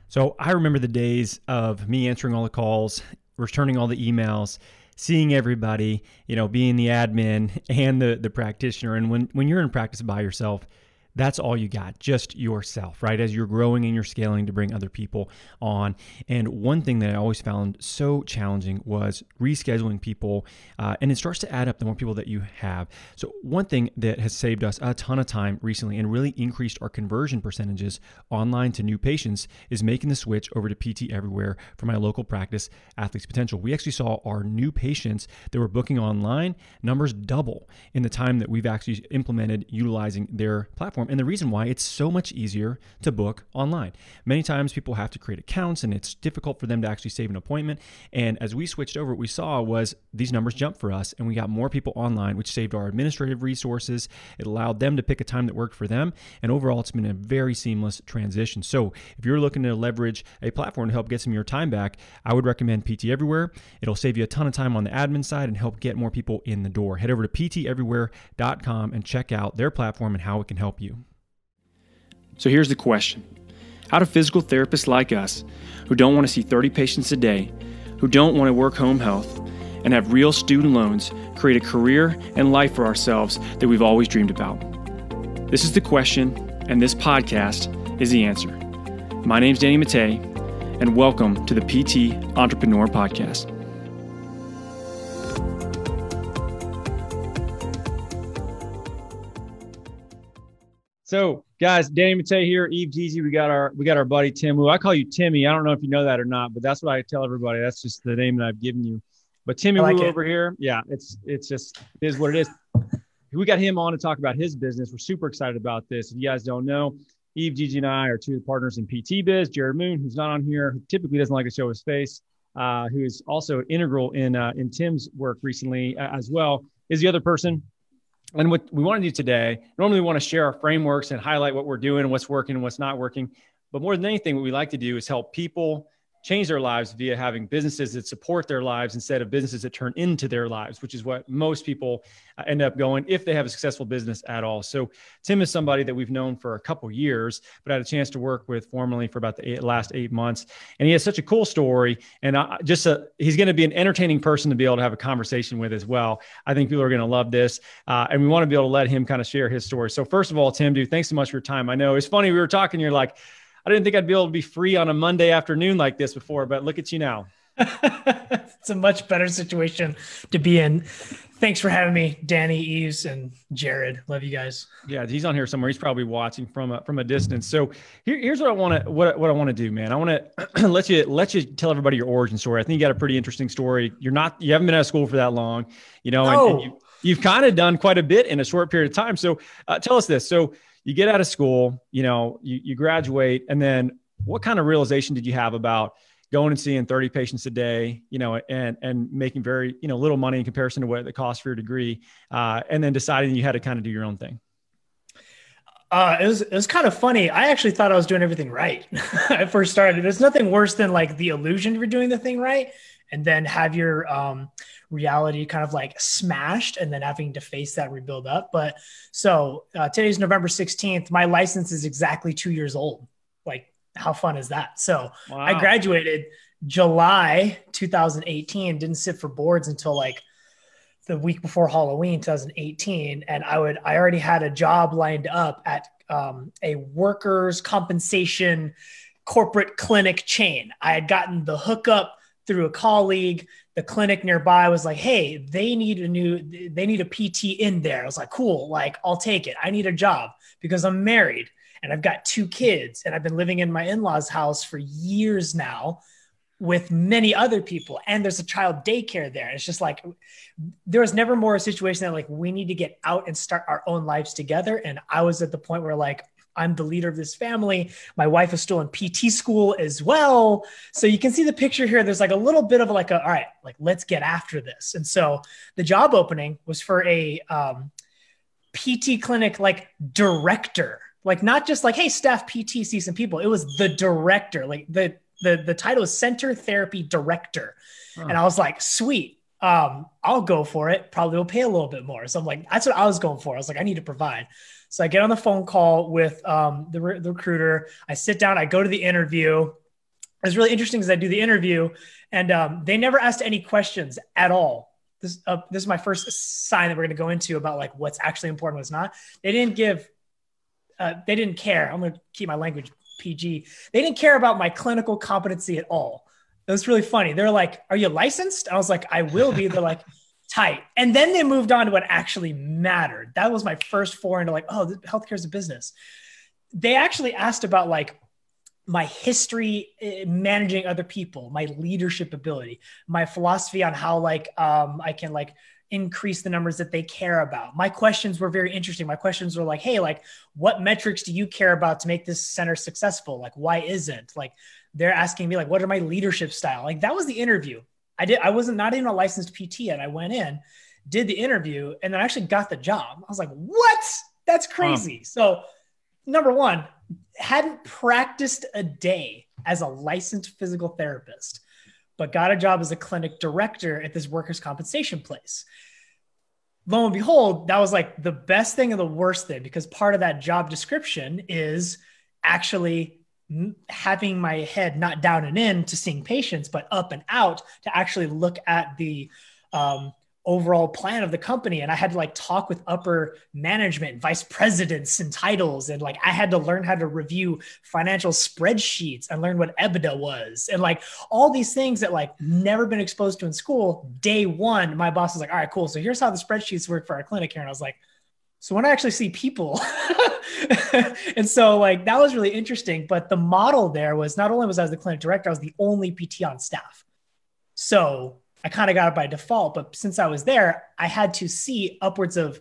So I remember the days of me answering all the calls, returning all the emails, seeing everybody, being the admin and the practitioner. And when you're in practice by yourself, that's all you got, just yourself, right? As you're growing and you're scaling to bring other people on. And one thing that I always found so challenging was rescheduling people. And it starts to add up the more people that you have. So one thing that has saved us a ton of time recently and really increased our conversion percentages online to new patients is making the switch over to PT Everywhere for my local practice, Athletes Potential. We actually saw our new patients that were booking online numbers double in the time that we've actually implemented utilizing their platform. And the reason why, it's so much easier to book online. Many times people have to create accounts and it's difficult for them to actually save an appointment. And as we switched over, what we saw was these numbers jumped for us and we got more people online, which saved our administrative resources. It allowed them to pick a time that worked for them. And overall, it's been a very seamless transition. So if you're looking to leverage a platform to help get some of your time back, I would recommend PT Everywhere. It'll save you a ton of time on the admin side and help get more people in the door. Head over to pteverywhere.com and check out their platform and how it can help you. So here's the question. How do physical therapists like us, who don't want to see 30 patients a day, who don't want to work home health, and have real student loans, create a career and life for ourselves that we've always dreamed about? This is the question, and this podcast is the answer. My name's Danny Mattei, and welcome to the PT Entrepreneur Podcast. So, guys, Danny Mattei here, Eve Geezy. We got our buddy Tim, who I call you Timmy. I don't know if you know that or not, but that's what I tell everybody. That's just the name that I've given you. But Timmy Woo over here, yeah, it's just it is what it is. We got him on to talk about his business. We're super excited about this. If you guys don't know, Eve Geezy and I are two of the partners in PT Biz. Jared Moon, who's not on here, who typically doesn't like to show his face, who is also integral in Tim's work recently as well, is the other person. And what we want to do today, normally we want to share our frameworks and highlight what we're doing and what's working and what's not working. But more than anything, what we like to do is help people change their lives via having businesses that support their lives instead of businesses that turn into their lives, which is what most people end up going if they have a successful business at all. So Tim is somebody that we've known for a couple years, but had a chance to work with formally for about the last 8 months. And he has such a cool story. And he's going to be an entertaining person to be able to have a conversation with as well. I think people are going to love this. And we want to be able to let him kind of share his story. So first of all, Tim, dude, thanks so much for your time. I know it's funny. We were talking, you're like, I didn't think I'd be able to be free on a Monday afternoon like this before, but look at you now. It's a much better situation to be in. Thanks for having me, Danny, Eves, and Jared. Love you guys. Yeah, he's on here somewhere. He's probably watching from a distance. So here's what I want to do, man. I want to let you tell everybody your origin story. I think you got a pretty interesting story. You haven't been out of school for that long, and you've kind of done quite a bit in a short period of time. So tell us this. So you get out of school, you graduate, and then what kind of realization did you have about going and seeing 30 patients a day, and making very, little money in comparison to what it costs for your degree, and then deciding you had to kind of do your own thing? It was kind of funny. I actually thought I was doing everything right. I first started. There's nothing worse than like the illusion you're doing the thing right, and then have your reality kind of like smashed and then having to face that rebuild up. But so today's November 16th. My license is exactly 2 years old. Like, how fun is that? So wow. I graduated July 2018, didn't sit for boards until like the week before Halloween, 2018. And I already had a job lined up at a workers' compensation corporate clinic chain. I had gotten the hookup through a colleague. The clinic nearby was like, hey, they need a PT in there. I was like, cool, like I'll take it. I need a job because I'm married and I've got 2 kids and I've been living in my in-laws' house for years now with many other people. And there's a child daycare there. It's just like, there was never more a situation that like, we need to get out and start our own lives together. And I was at the point where like, I'm the leader of this family. My wife is still in PT school as well. So you can see the picture here. There's like a little bit of like all right, like let's get after this. And so the job opening was for a PT clinic, like director, like not just like, hey, staff PT, see some people. It was the director, like the title is Center Therapy Director. Oh. And I was like, sweet. I'll go for it. Probably will pay a little bit more. So I'm like, that's what I was going for. I was like, I need to provide. So I get on the phone call with the recruiter. I sit down, I go to the interview. it was really interesting because I do the interview and they never asked any questions at all. This is my first sign that we're going to go into about like what's actually important, what's not. They didn't care. I'm going to keep my language PG. They didn't care about my clinical competency at all. It was really funny. They're like, "Are you licensed?" I was like, "I will be." They're like, "Tight." And then they moved on to what actually mattered. That was my first foray into like, oh, healthcare is a business. They actually asked about like my history managing other people, my leadership ability, my philosophy on how like I can like increase the numbers that they care about. My questions were very interesting. My questions were like, hey, like what metrics do you care about to make this center successful? Like, why isn't like they're asking me like, what are my leadership style? Like that was the interview. I wasn't not even a licensed PT and I went in, did the interview and then I actually got the job. I was like, what? That's crazy. So number one, hadn't practiced a day as a licensed physical therapist, but got a job as a clinic director at this workers' compensation place. Lo and behold, that was like the best thing and the worst thing, because part of that job description is actually having my head not down and in to seeing patients, but up and out to actually look at the overall plan of the company. And I had to like talk with upper management, vice presidents and titles. And like, I had to learn how to review financial spreadsheets and learn what EBITDA was. And like all these things that like never been exposed to in school. Day one, my boss was like, all right, cool. So here's how the spreadsheets work for our clinic here. And I was like, so when I actually see people, and so like, that was really interesting. But the model there was not only was I the clinic director, I was the only PT on staff. So I kind of got it by default, but since I was there, I had to see upwards of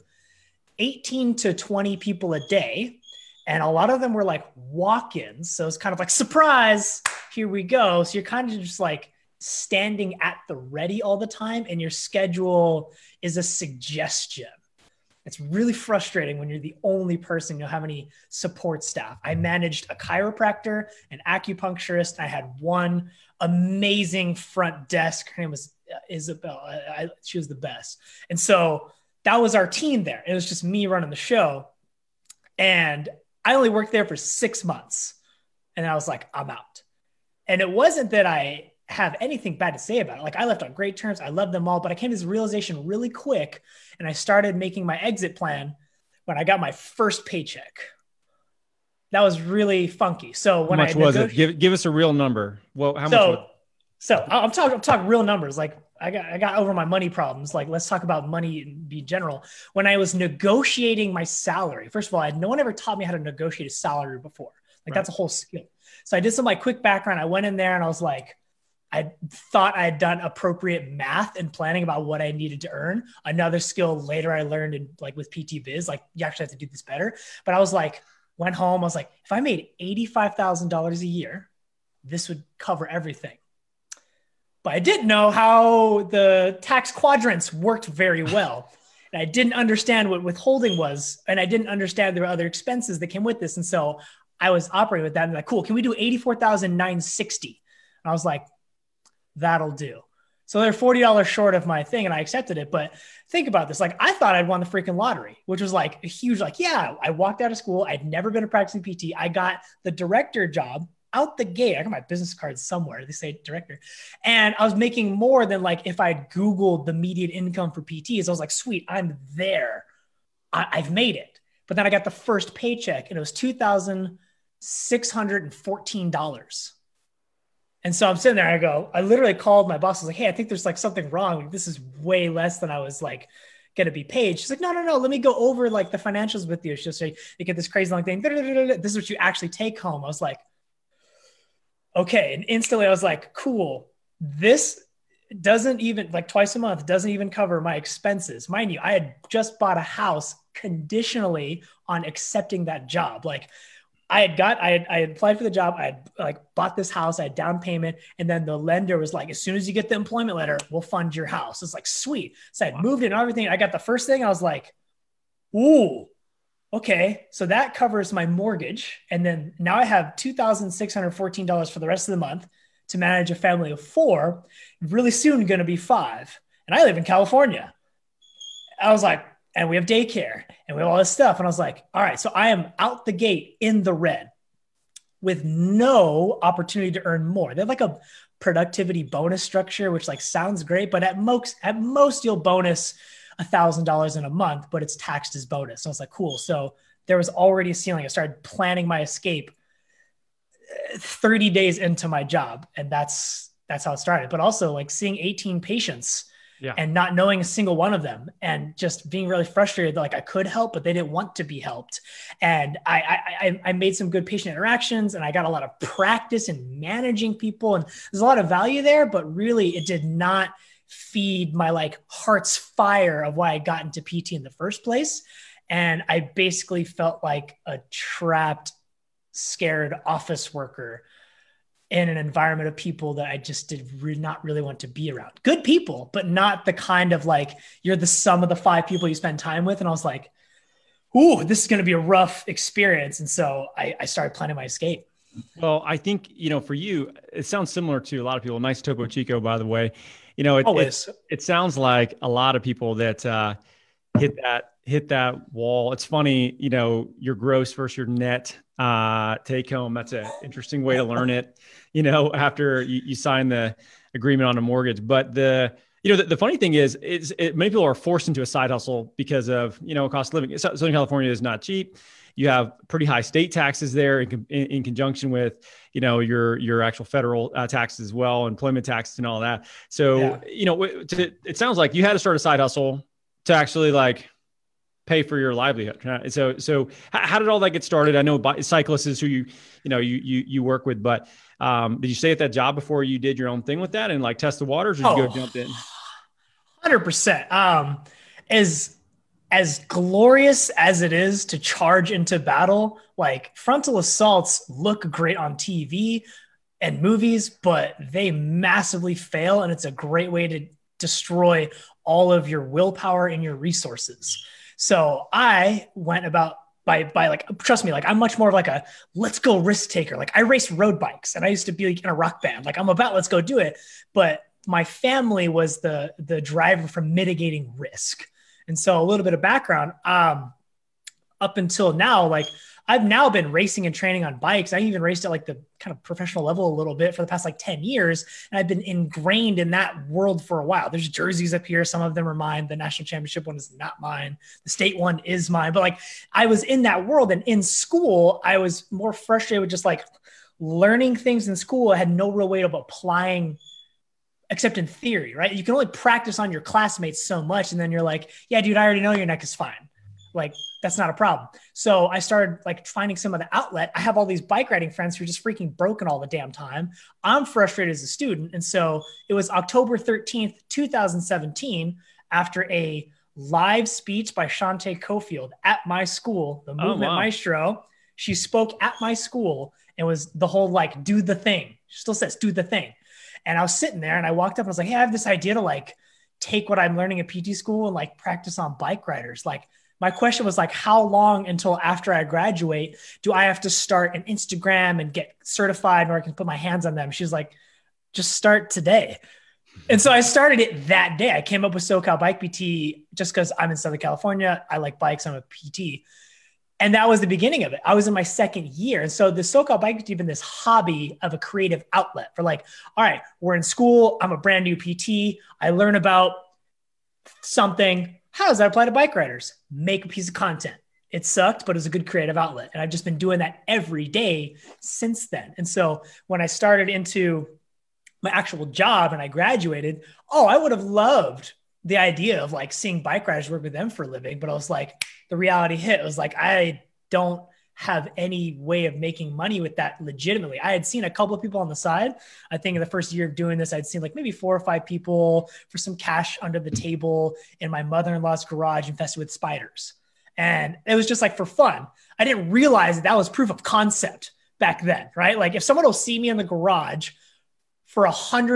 18 to 20 people a day. And a lot of them were like walk-ins. So it's kind of like, surprise, here we go. So you're kind of just like standing at the ready all the time. And your schedule is a suggestion. It's really frustrating when you're the only person, you don't have any support staff. I managed a chiropractor, an acupuncturist. I had one amazing front desk. Her name was Isabel. She was the best. And so that was our team there. It was just me running the show. And I only worked there for 6 months. And I was like, I'm out. And it wasn't that I have anything bad to say about it. Like I left on great terms. I loved them all, but I came to this realization really quick. And I started making my exit plan when I got my first paycheck. That was really funky. So when how much was it? Give us a real number. Well, how much? So I'm talking real numbers. Like I got over my money problems. Like let's talk about money in general. When I was negotiating my salary, first of all, no one ever taught me how to negotiate a salary before. Like that's a whole skill. So I did some like quick background. I went in there and I was like, I thought I had done appropriate math and planning about what I needed to earn. Another skill later I learned in like with PT Biz, like you actually have to do this better. But I was like, went home. I was like, if I made $85,000 a year, this would cover everything. But I didn't know how the tax quadrants worked very well. And I didn't understand what withholding was. And I didn't understand there were other expenses that came with this. And so I was operating with that and like, cool, can we do $84,960? And I was like, that'll do. So they're $40 short of my thing and I accepted it. But think about this. Like I thought I'd won the freaking lottery, which was like a huge, like, yeah, I walked out of school. I'd never been a practicing PT. I got the director job out the gate. I got my business card somewhere. They say director. And I was making more than like, if I'd Googled the median income for PTs, I was like, sweet, I'm there. I've made it. But then I got the first paycheck and it was $2,614. And so I'm sitting there, I literally called my boss. I was like, hey, I think there's like something wrong. Like, this is way less than I was like going to be paid. She's like, no. Let me go over like the financials with you. She'll say, you get this crazy long thing. This is what you actually take home. I was like, okay. And instantly I was like, cool. This doesn't even like twice a month, doesn't even cover my expenses. Mind you, I had just bought a house conditionally on accepting that job. Like I had applied for the job. I had like bought this house. I had down payment. And then the lender was like, as soon as you get the employment letter, we'll fund your house. It's like, sweet. So I had moved in and everything. I got the first thing. I was like, ooh, okay. So that covers my mortgage. And then now I have $2,614 for the rest of the month to manage a family of 4, really soon going to be 5. And I live in California. I was like, and we have daycare and we have all this stuff. And I was like, all right, so I am out the gate in the red. with no opportunity to earn more. They have like a productivity bonus structure, which like sounds great, but at most you'll bonus $1,000 in a month, but it's taxed as bonus. So I was like, cool. So there was already a ceiling. I started planning my escape 30 days into my job. And that's how it started. But also like seeing 18 patients and not knowing a single one of them and just being really frustrated that like I could help, but they didn't want to be helped. And I made some good patient interactions and I got a lot of practice in managing people. And there's a lot of value there, but really it did not feed my like heart's fire of why I got into PT in the first place. And I basically felt like a trapped, scared office worker in an environment of people that I just not really want to be around. Good people, but not the kind of like, you're the sum of the 5 people you spend time with. And I was like, ooh, this is going to be a rough experience. And so I started planning my escape. Well, I think, for you, it sounds similar to a lot of people. Nice Topo Chico, by the way. It sounds like a lot of people that hit that wall. It's funny, your gross versus your net take home. That's an interesting way to learn it, after you sign the agreement on a mortgage. But the funny thing is many people are forced into a side hustle because of, cost of living. Southern California is not cheap. You have pretty high state taxes there in conjunction with, your actual federal taxes as well, employment taxes and all that. So, it sounds like you had to start a side hustle to actually like pay for your livelihood. Right? So how did all that get started? I know cyclists is who you work with, but did you stay at that job before you did your own thing with that and like test the waters, or did you go jump in? 100%. As glorious as it is to charge into battle, like frontal assaults look great on TV and movies, but they massively fail. And it's a great way to destroy all of your willpower and your resources. So I went about by like, trust me, like I'm much more of like a let's go risk taker. Like I raced road bikes and I used to be like in a rock band. Like I'm about, let's go do it. But my family was the driver for mitigating risk. And so a little bit of background, up until now, like I've now been racing and training on bikes. I even raced at like the kind of professional level a little bit for the past like 10 years. And I've been ingrained in that world for a while. There's jerseys up here. Some of them are mine. The national championship one is not mine. The state one is mine. But like I was in that world, and in school, I was more frustrated with just like learning things in school. I had no real way of applying except in theory, right? You can only practice on your classmates so much. And then you're like, yeah, dude, I already know your neck is fine. Like, that's not a problem. So I started like finding some of the outlet. I have all these bike riding friends who are just freaking broken all the damn time. I'm frustrated as a student. And so it was October 13th, 2017, after a live speech by Shante Cofield at my school, the Movement Maestro. She spoke at my school and was the whole like, do the thing. She still says, do the thing. And I was sitting there and I walked up and I was like, hey, I have this idea to like take what I'm learning at PT school and like practice on bike riders. Like my question was like, how long until after I graduate do I have to start an Instagram and get certified where I can put my hands on them? She's like, just start today. And so I started it that day. I came up with SoCal Bike PT just because I'm in Southern California. I like bikes. I'm a PT. And that was the beginning of it. I was in my second year. And so the SoCal Bike PT has been this hobby of a creative outlet for like, all right, we're in school. I'm a brand new PT. I learn about something. How does that apply to bike riders? Make a piece of content. It sucked, but it was a good creative outlet. And I've just been doing that every day since then. And so when I started into my actual job and I graduated, I would have loved the idea of like seeing bike riders work with them for a living. But I was like, the reality hit. It was like, I don't have any way of making money with that legitimately. I had seen a couple of people on the side. I think in the first year of doing this, I'd seen like maybe 4 or 5 people for some cash under the table in my mother-in-law's garage infested with spiders. And it was just like for fun. I didn't realize that was proof of concept back then, right? Like if someone will see me in the garage for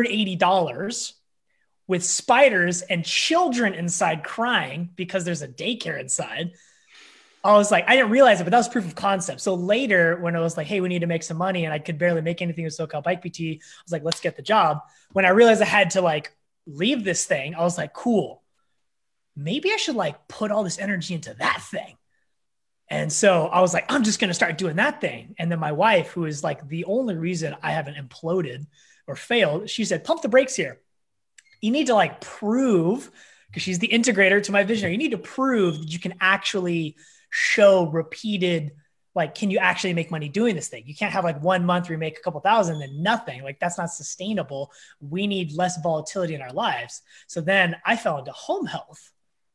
$180 with spiders and children inside crying because there's a daycare inside, I was like, I didn't realize it, but that was proof of concept. So later when it was like, hey, we need to make some money and I could barely make anything with SoCal Bike PT, I was like, let's get the job. When I realized I had to like leave this thing, I was like, cool, maybe I should like put all this energy into that thing. And so I was like, I'm just going to start doing that thing. And then my wife, who is like the only reason I haven't imploded or failed, she said, pump the brakes here. You need to like prove, because she's the integrator to my visionary, you need to prove that you can actually show repeated, like, can you actually make money doing this thing? You can't have like 1 month where you make a couple thousand and nothing. Like, that's not sustainable. We need less volatility in our lives. So then I fell into home health.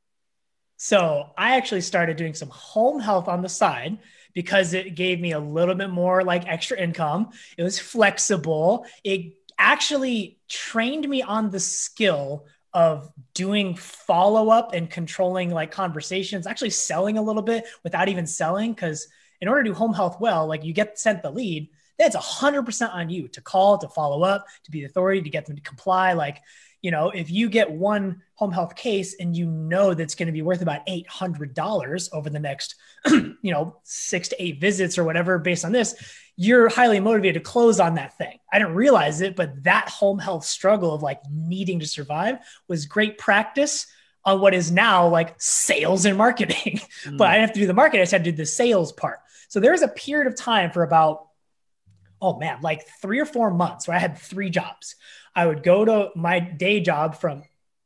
So I actually started doing some home health on the side because it gave me a little bit more like extra income. It was flexible. It actually trained me on the skill of doing follow-up and controlling like conversations, actually selling a little bit without even selling. Because in order to do home health well, like you get sent the lead, that's 100% on you to call, to follow up, to be the authority, to get them to comply. Like, you know, if you get one home health case and you know that's going to be worth about $800 over the next, 6 to 8 visits or whatever, based on this, you're highly motivated to close on that thing. I didn't realize it, but that home health struggle of like needing to survive was great practice on what is now like sales and marketing. But I didn't have to do the marketing. I just had to do the sales part. So there was a period of time for about, like 3 or 4 months where I had 3 jobs. I would go to my day job from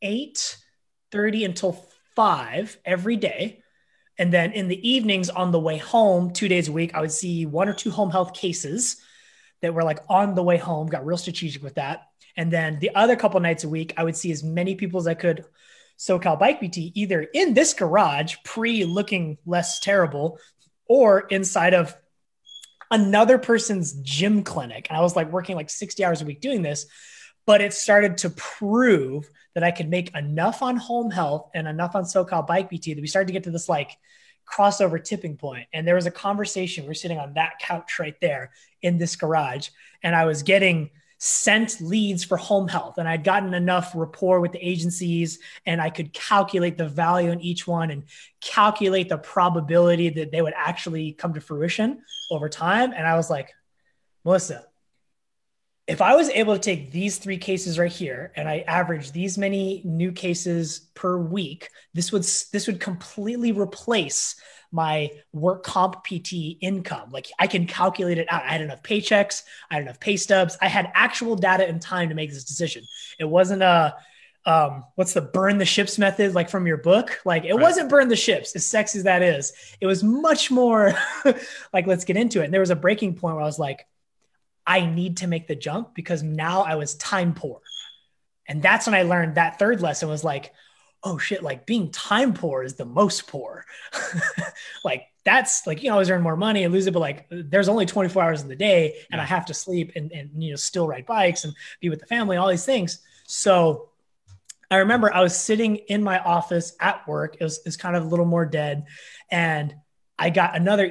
8:30 until 5 every day. And then in the evenings on the way home, 2 days a week, I would see 1 or 2 home health cases that were like on the way home, got real strategic with that. And then the other couple nights a week, I would see as many people as I could, SoCal Bike PT, either in this garage, looking less terrible, or inside of another person's gym clinic. And I was like working like 60 hours a week doing this, but it started to prove that I could make enough on home health and enough on SoCal Bike PT that we started to get to this like crossover tipping point. And there was a conversation. We were sitting on that couch right there in this garage, and I was getting sent leads for home health. And I'd gotten enough rapport with the agencies, and I could calculate the value in each one and calculate the probability that they would actually come to fruition over time. And I was like, Melissa, if I was able to take these 3 cases right here and I average these many new cases per week, this would completely replace my work comp PT income. Like, I can calculate it out. I had enough paychecks. I had enough pay stubs. I had actual data and time to make this decision. It wasn't what's the burn the ships method, like from your book? Like, it wasn't burn the ships, as sexy as that is. It was much more like, let's get into it. And there was a breaking point where I was like, I need to make the jump, because now I was time poor. And that's when I learned that third lesson was like, oh shit, like being time poor is the most poor. Like, that's like, you always earn more money and lose it, but like there's only 24 hours in the day, and I have to sleep and still ride bikes and be with the family, all these things. So I remember I was sitting in my office at work. It was kind of a little more dead. And I got another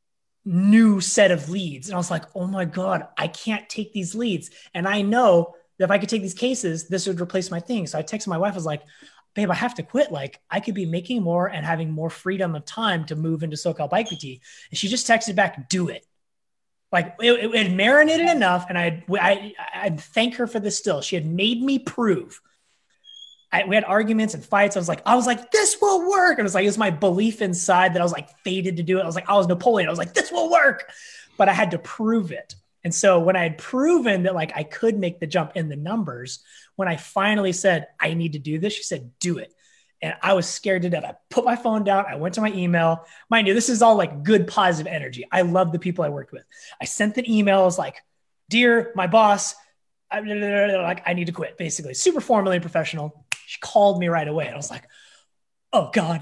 new set of leads. And I was like, oh my God, I can't take these leads. And I know that if I could take these cases, this would replace my thing. So I texted my wife, I was like, babe, I have to quit. Like, I could be making more and having more freedom of time to move into SoCal Bike PT. And she just texted back, do it. Like, it had marinated enough. And I'd thank her for this still. She had made me prove. We had arguments and fights. I was like, this will work. And it was my belief inside that I was like fated to do it. I was Napoleon. I was like, this will work, but I had to prove it. And so when I had proven that like I could make the jump in the numbers, when I finally said, I need to do this, she said, do it. And I was scared to death. I put my phone down. I went to my email. Mind you, this is all like good, positive energy. I love the people I worked with. I sent an email. I was like, dear, my boss, I need to quit, basically. Super formally professional. She called me right away. And I was like, oh God,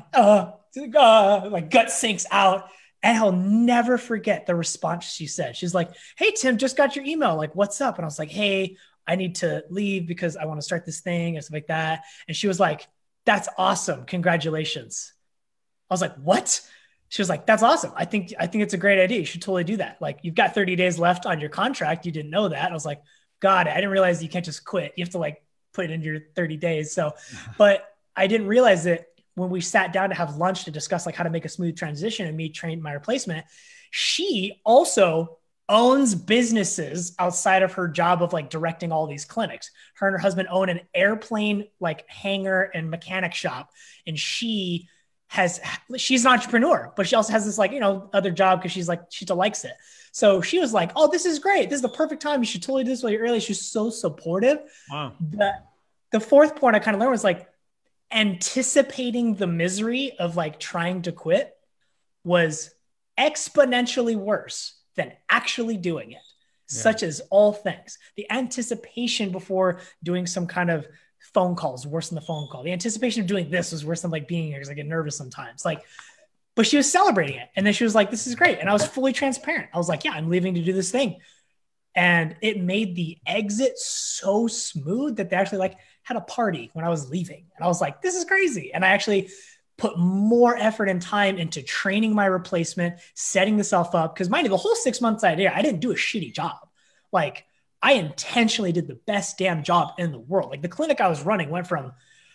my gut sinks out. And I'll never forget the response she said. She's like, hey, Tim, just got your email. Like, what's up? And I was like, hey, I need to leave because I want to start this thing and stuff like that. And she was like, that's awesome. Congratulations. I was like, what? She was like, that's awesome. I think it's a great idea. You should totally do that. Like, you've got 30 days left on your contract. You didn't know that. I was like, God, I didn't realize you can't just quit. You have to like put it into your 30 days. So, but I didn't realize that when we sat down to have lunch to discuss like how to make a smooth transition and me train my replacement, she also owns businesses outside of her job of like directing all these clinics. Her and her husband own an airplane like hangar and mechanic shop. And she she's an entrepreneur, but she also has this like, other job because she still likes it. So she was like, oh, this is great. This is the perfect time. You should totally do this while you're early. She's so supportive. Wow. The fourth point I kind of learned was like anticipating the misery of like trying to quit was exponentially worse than actually doing it, such as all things. The anticipation before doing some kind of phone call is worse than the phone call. The anticipation of doing this was worse than like being here because I get nervous sometimes. Like, but she was celebrating it. And then she was like, this is great. And I was fully transparent. I was like, yeah, I'm leaving to do this thing. And it made the exit so smooth that they actually like had a party when I was leaving. And I was like, this is crazy. And I actually put more effort and time into training my replacement, setting myself up. Because mind you, the whole 6 months I didn't do a shitty job. Like I intentionally did the best damn job in the world. Like the clinic I was running went from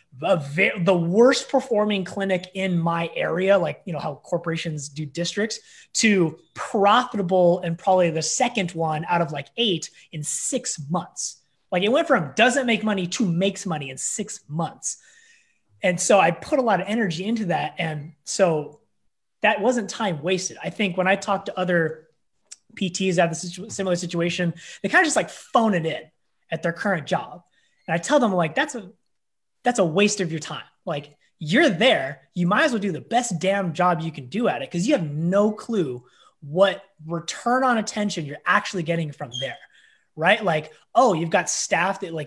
the worst performing clinic in my area, like, how corporations do districts, to profitable and probably the second one out of like 8 in 6 months. Like it went from doesn't make money to makes money in 6 months. And so I put a lot of energy into that. And so that wasn't time wasted. I think when I talk to other PTs that have this similar situation, they kind of just like phone it in at their current job. And I tell them like, that's a waste of your time. Like you're there, you might as well do the best damn job you can do at it. Cause you have no clue what return on attention you're actually getting from there. Right? Like, oh, you've got staff that like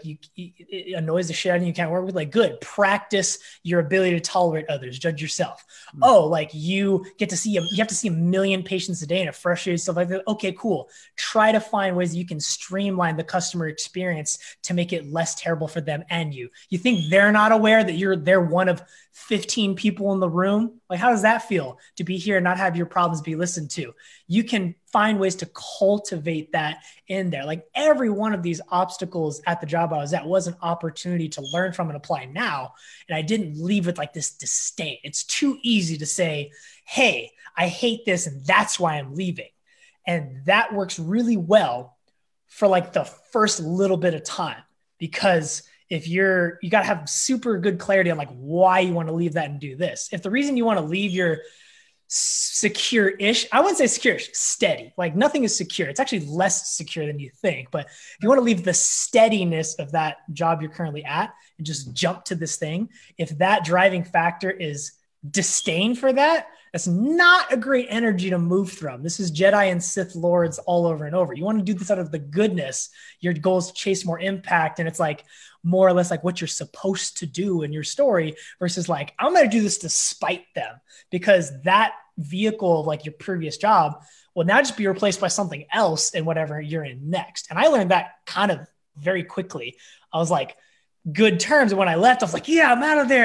it annoys the shit out of you, you can't work with. Like, good, practice your ability to tolerate others, judge yourself. Mm-hmm. Oh, like you have to see a million patients a day and it frustrates stuff like that. Okay, cool. Try to find ways you can streamline the customer experience to make it less terrible for them and you. You think they're not aware that they're one of 15 people in the room? Like, how does that feel to be here and not have your problems be listened to? You can find ways to cultivate that in there. Like every one of these obstacles at the job I was at was an opportunity to learn from and apply now. And I didn't leave with like this disdain. It's too easy to say, hey, I hate this and that's why I'm leaving. And that works really well for like the first little bit of time, because if you got to have super good clarity on like why you want to leave that and do this. If the reason you want to leave your secure-ish, I wouldn't say secure-ish, steady. Like nothing is secure. It's actually less secure than you think. But if you want to leave the steadiness of that job you're currently at and just jump to this thing, if that driving factor is disdain for that, that's not a great energy to move from. This is Jedi and Sith Lords all over and over. You want to do this out of the goodness. Your goal is to chase more impact. And it's like more or less like what you're supposed to do in your story versus like, I'm going to do this to spite them, because that vehicle of like your previous job will now just be replaced by something else in whatever you're in next. And I learned that kind of very quickly. I was like, good terms. And when I left, I was like, yeah, I'm out of there,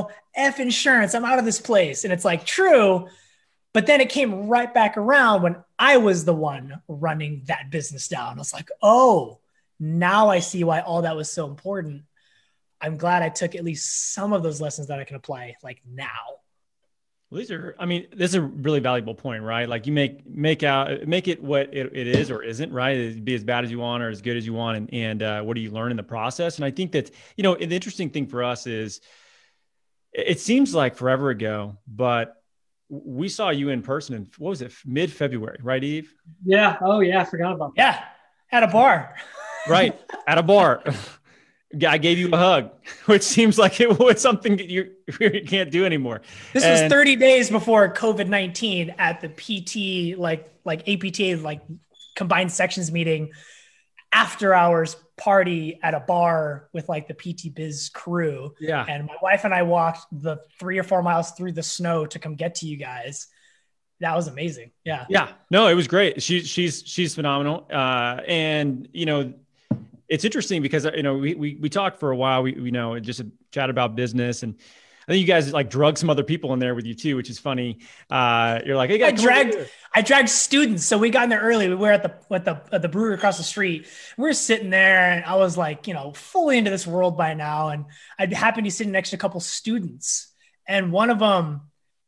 F insurance, I'm out of this place. And it's like, true. But then it came right back around when I was the one running that business down. I was like, oh, now I see why all that was so important. I'm glad I took at least some of those lessons that I can apply like now. Well, this is a really valuable point, right? Like you make it what it is or isn't, right? It'd be as bad as you want or as good as you want. And what do you learn in the process? And I think that, the interesting thing for us is it seems like forever ago, but we saw you in person in, what was it? Mid-February, right, Eve? Yeah. Oh yeah. I forgot about that. Yeah. At a bar. Right. At a bar. I gave you a hug, which seems like it was something that you can't do anymore. This was 30 days before COVID-19 at the PT, like APTA, like combined sections meeting, after hours party at a bar with like the PT Biz crew. Yeah. And my wife and I walked the 3 or 4 miles through the snow to come get to you guys. That was amazing. Yeah. Yeah. No, it was great. She's phenomenal. And it's interesting because, we talked for a while, we just chat about business, and I think you guys like drug some other people in there with you too, which is funny. You're like, hey, I dragged students. So we got in there early. We were at the brewery across the street. We were sitting there and I was like, fully into this world by now. And I'd happen to be sitting next to a couple students, and one of them,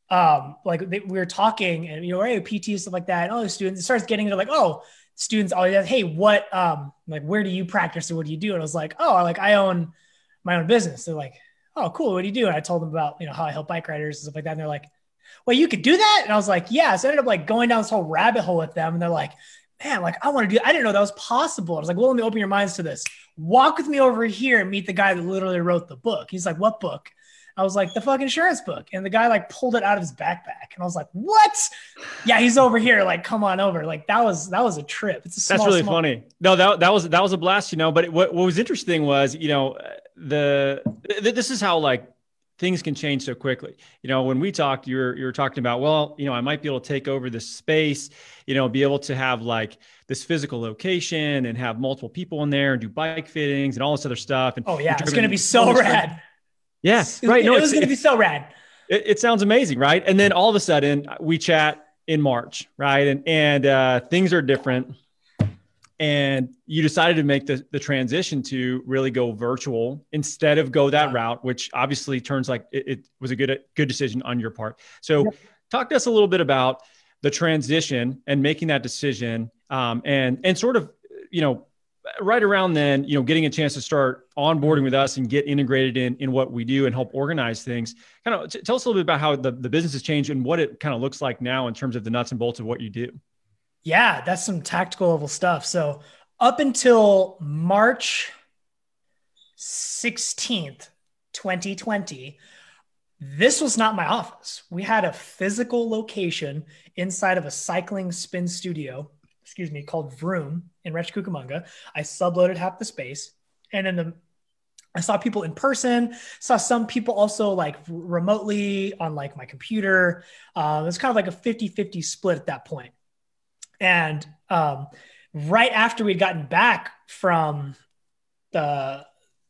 we were talking and, hey, PT, stuff like that. And all the students, it starts getting into like, oh, students always ask, hey, what, like, where do you practice or what do you do? And I was like, oh, like I own my own business. They're like, oh, cool. What do you do? And I told them about, how I help bike riders and stuff like that. And they're like, well, you could do that. And I was like, yeah. So I ended up like going down this whole rabbit hole with them. And they're like, man, like I want to do, I didn't know that was possible. I was like, well, let me open your minds to this. Walk with me over here and meet the guy that literally wrote the book. He's like, what book? I was like, the fucking insurance book. And the guy like pulled it out of his backpack. And I was like, what? Yeah, he's over here. Like, come on over. Like that was a trip. It's a small, that's really funny. No, that was a blast, but what was interesting was, this is how like things can change so quickly. When we talked, you were talking about, well, I might be able to take over this space, be able to have like this physical location and have multiple people in there and do bike fittings and all this other stuff. And oh yeah, it's going to be so rad. Yeah, right. No, it was going to be so rad. It sounds amazing, right? And then all of a sudden we chat in March, right? And things are different. And you decided to make the transition to really go virtual instead of go that route, which obviously turns like it was a good decision on your part. So talk to us a little bit about the transition and making that decision, and sort of, right around then, getting a chance to start onboarding with us and get integrated in what we do and help organize things. Kind of tell us a little bit about how the business has changed and what it kind of looks like now in terms of the nuts and bolts of what you do. Yeah, that's some tactical level stuff. So up until March 16th, 2020, this was not my office. We had a physical location inside of a cycling spin studio, called Vroom in Rancho Cucamonga. I subloaded half the space. And then I saw people in person, saw some people also like remotely on like my computer. It was kind of like a 50-50 split at that point. And right after we'd gotten back from the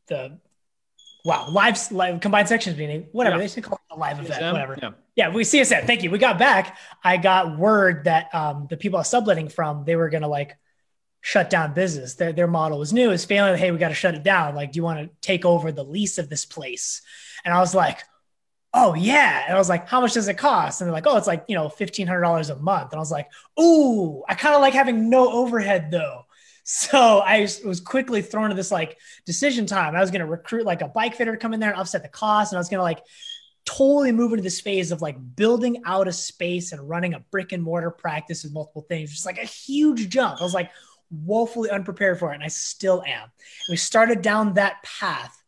live combined sections meeting, whatever they used to call it, a live event, whatever. Yeah, we CSM. Thank you. We got back. I got word that the people I was subletting from, they were going to like shut down business. Their model was new, is failing. Hey, we got to shut it down. Like, do you want to take over the lease of this place? And I was like, oh yeah. And I was like, how much does it cost? And they're like, oh, it's like, $1,500 a month. And I was like, ooh, I kind of like having no overhead though. So I was quickly thrown into this like decision time. I was going to recruit like a bike fitter to come in there and offset the cost. And I was going to like totally move into this phase of like building out a space and running a brick and mortar practice with multiple things, just like a huge jump. I was like woefully unprepared for it. And I still am. And we started down that path.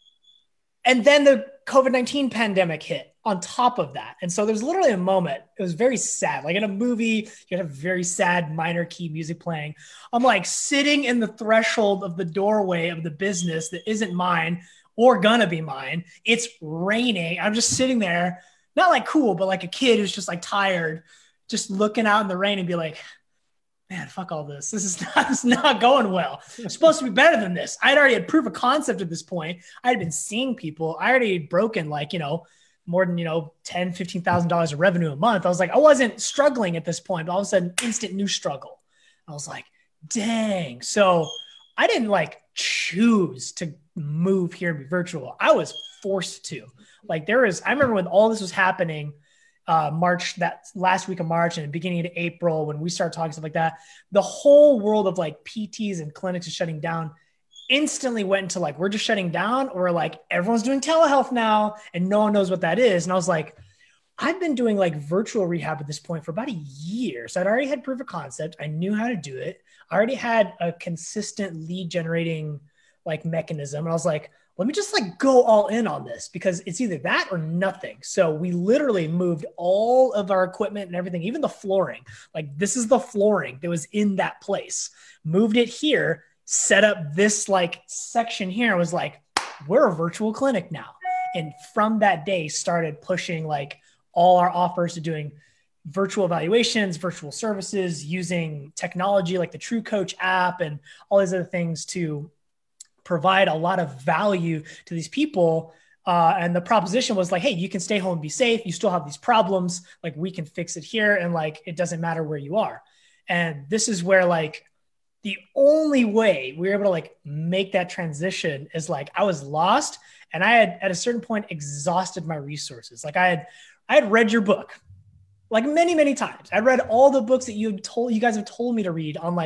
And then the COVID-19 pandemic hit on top of that. And so there's literally a moment, it was very sad. Like in a movie, you have very sad minor key music playing. I'm like sitting in the threshold of the doorway of the business that isn't mine or gonna be mine. It's raining. I'm just sitting there, not like cool, but like a kid who's just like tired, just looking out in the rain and be like, man, fuck all this. This is not going well. It's supposed to be better than this. I'd already had proof of concept at this point. I had been seeing people. I already had broken like, more than, $10,000, $15,000 of revenue a month. I was like, I wasn't struggling at this point, but all of a sudden instant new struggle. I was like, dang. So I didn't like choose to move here and be virtual. I was forced to. Like I remember when all this was happening, March, that last week of March and beginning of April, when we started talking stuff like that, the whole world of like PTs and clinics is shutting down, instantly went into like, we're just shutting down, or like everyone's doing telehealth now and no one knows what that is. And I was like, I've been doing like virtual rehab at this point for about a year. So I'd already had proof of concept. I knew how to do it. I already had a consistent lead generating like mechanism. And I was like, let me just like go all in on this, because it's either that or nothing. So we literally moved all of our equipment and everything, even the flooring. Like this is the flooring that was in that place. Moved it here, set up this like section here. I was like, we're a virtual clinic now. And from that day started pushing like all our offers to doing virtual evaluations, virtual services, using technology like the True Coach app and all these other things to provide a lot of value to these people. And the proposition was like, hey, you can stay home and be safe. You still have these problems. Like we can fix it here. And like, it doesn't matter where you are. And this is where like the only way we were able to like make that transition is like, I was lost and I had at a certain point exhausted my resources. Like I had read your book like many, many times. I read all the books that you guys have told me to read on like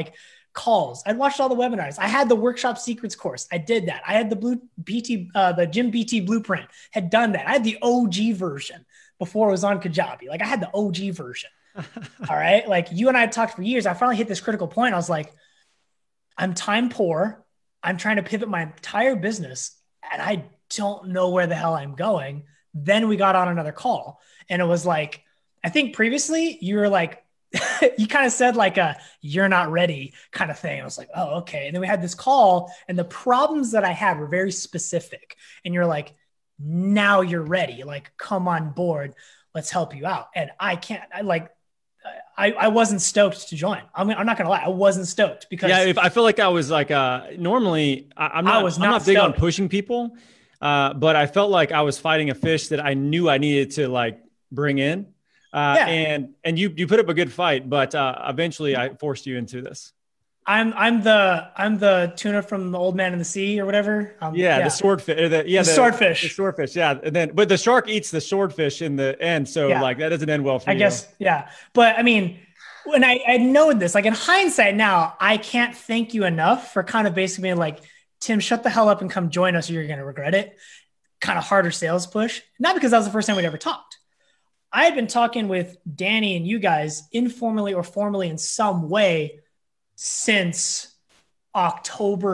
calls. I'd watched all the webinars. I had the workshop secrets course. I did that. I had the Gym BT blueprint, had done that. I had the OG version before it was on Kajabi. Like I had the OG version. All right. Like you and I had talked for years. I finally hit this critical point. I was like, I'm time poor. I'm trying to pivot my entire business and I don't know where the hell I'm going. Then we got on another call and it was like, I think previously you were like, you kind of said like you're not ready kind of thing. I was like, oh, okay. And then we had this call and the problems that I had were very specific. And you're like, now you're ready. Like, come on board. Let's help you out. And I wasn't stoked to join. I'm not going to lie. I wasn't stoked because if I feel like I was like, normally I'm not big on pushing people. But I felt like I was fighting a fish that I knew I needed to like bring in. And you put up a good fight, but eventually I forced you into this. I'm the tuna from the Old Man in the Sea or whatever. The swordfish. The swordfish. The swordfish. Yeah. And then, but the shark eats the swordfish in the end. So like that doesn't end well for you. I guess. Yeah. But I mean, when I know this, like in hindsight now, I can't thank you enough for kind of basically being like, Tim, shut the hell up and come join us or you're going to regret it. Kind of harder sales push. Not because that was the first time we'd ever talked. I had been talking with Danny and you guys informally or formally in some way since October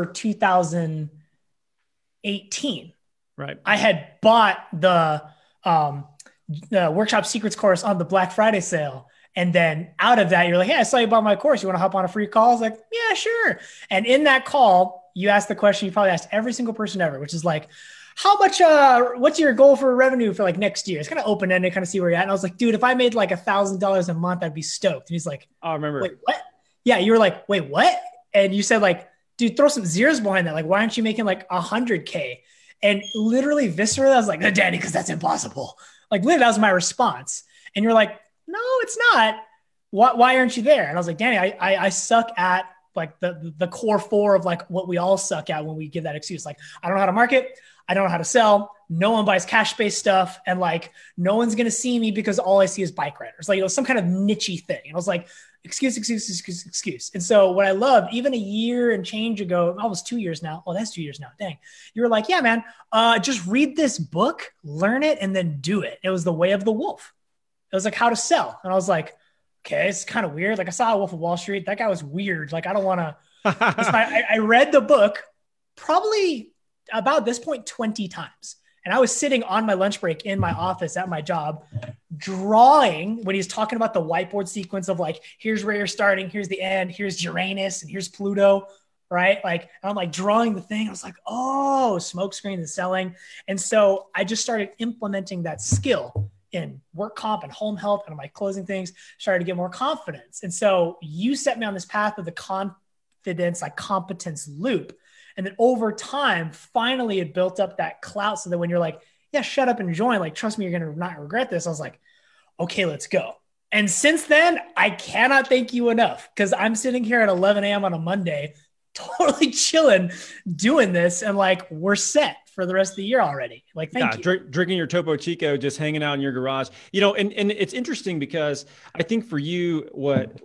2018. Right. I had bought the Workshop Secrets course on the Black Friday sale. And then out of that, you're like, hey, I saw you bought my course. You want to hop on a free call? I was like, yeah, sure. And in that call, you asked the question you probably asked every single person ever, which is like, how much, what's your goal for revenue for like next year? It's kind of open-ended, kind of see where you're at. And I was like, dude, if I made like $1,000 a month, I'd be stoked. And he's like, oh, I remember. Wait, what? Yeah. You were like, wait, what? And you said like, dude, throw some zeros behind that. Like, why aren't you making like 100K? And literally viscerally, I was like, no, Danny, because that's impossible. Like literally that was my response. And you're like, no, it's not. Why aren't you there? And I was like, Danny, I suck at like the core four of like what we all suck at when we give that excuse. Like, I don't know how to market. I don't know how to sell. No one buys cash-based stuff. And like, no one's going to see me because all I see is bike riders. Like, it was some kind of niche thing. And I was like, excuse. And so what I loved, even a year and change ago, almost 2 years now. Oh, that's 2 years now. Dang. You were like, yeah, man, just read this book, learn it, and then do it. It was The Way of the Wolf. It was like how to sell. And I was like, okay, it's kind of weird. Like I saw Wolf of Wall Street. That guy was weird. Like, I don't want to, I read the book probably about this point 20 times. And I was sitting on my lunch break in my office at my job, drawing when he's talking about the whiteboard sequence of like, here's where you're starting, here's the end, here's Uranus, and here's Pluto, right? Like, and I'm like drawing the thing. I was like, oh, smoke screen and selling. And so I just started implementing that skill in work comp and home health and my closing things, started to get more confidence. And so you set me on this path of the confidence, like competence loop. And then over time, finally it built up that clout so that when you're like, yeah, shut up and join, like, trust me, you're going to not regret this. I was like, okay, let's go. And since then, I cannot thank you enough because I'm sitting here at 11 a.m. on a Monday, totally chilling, doing this. And like, we're set for the rest of the year already. Like, thank you. Drinking your Topo Chico, just hanging out in your garage, you know, and it's interesting because I think for you, what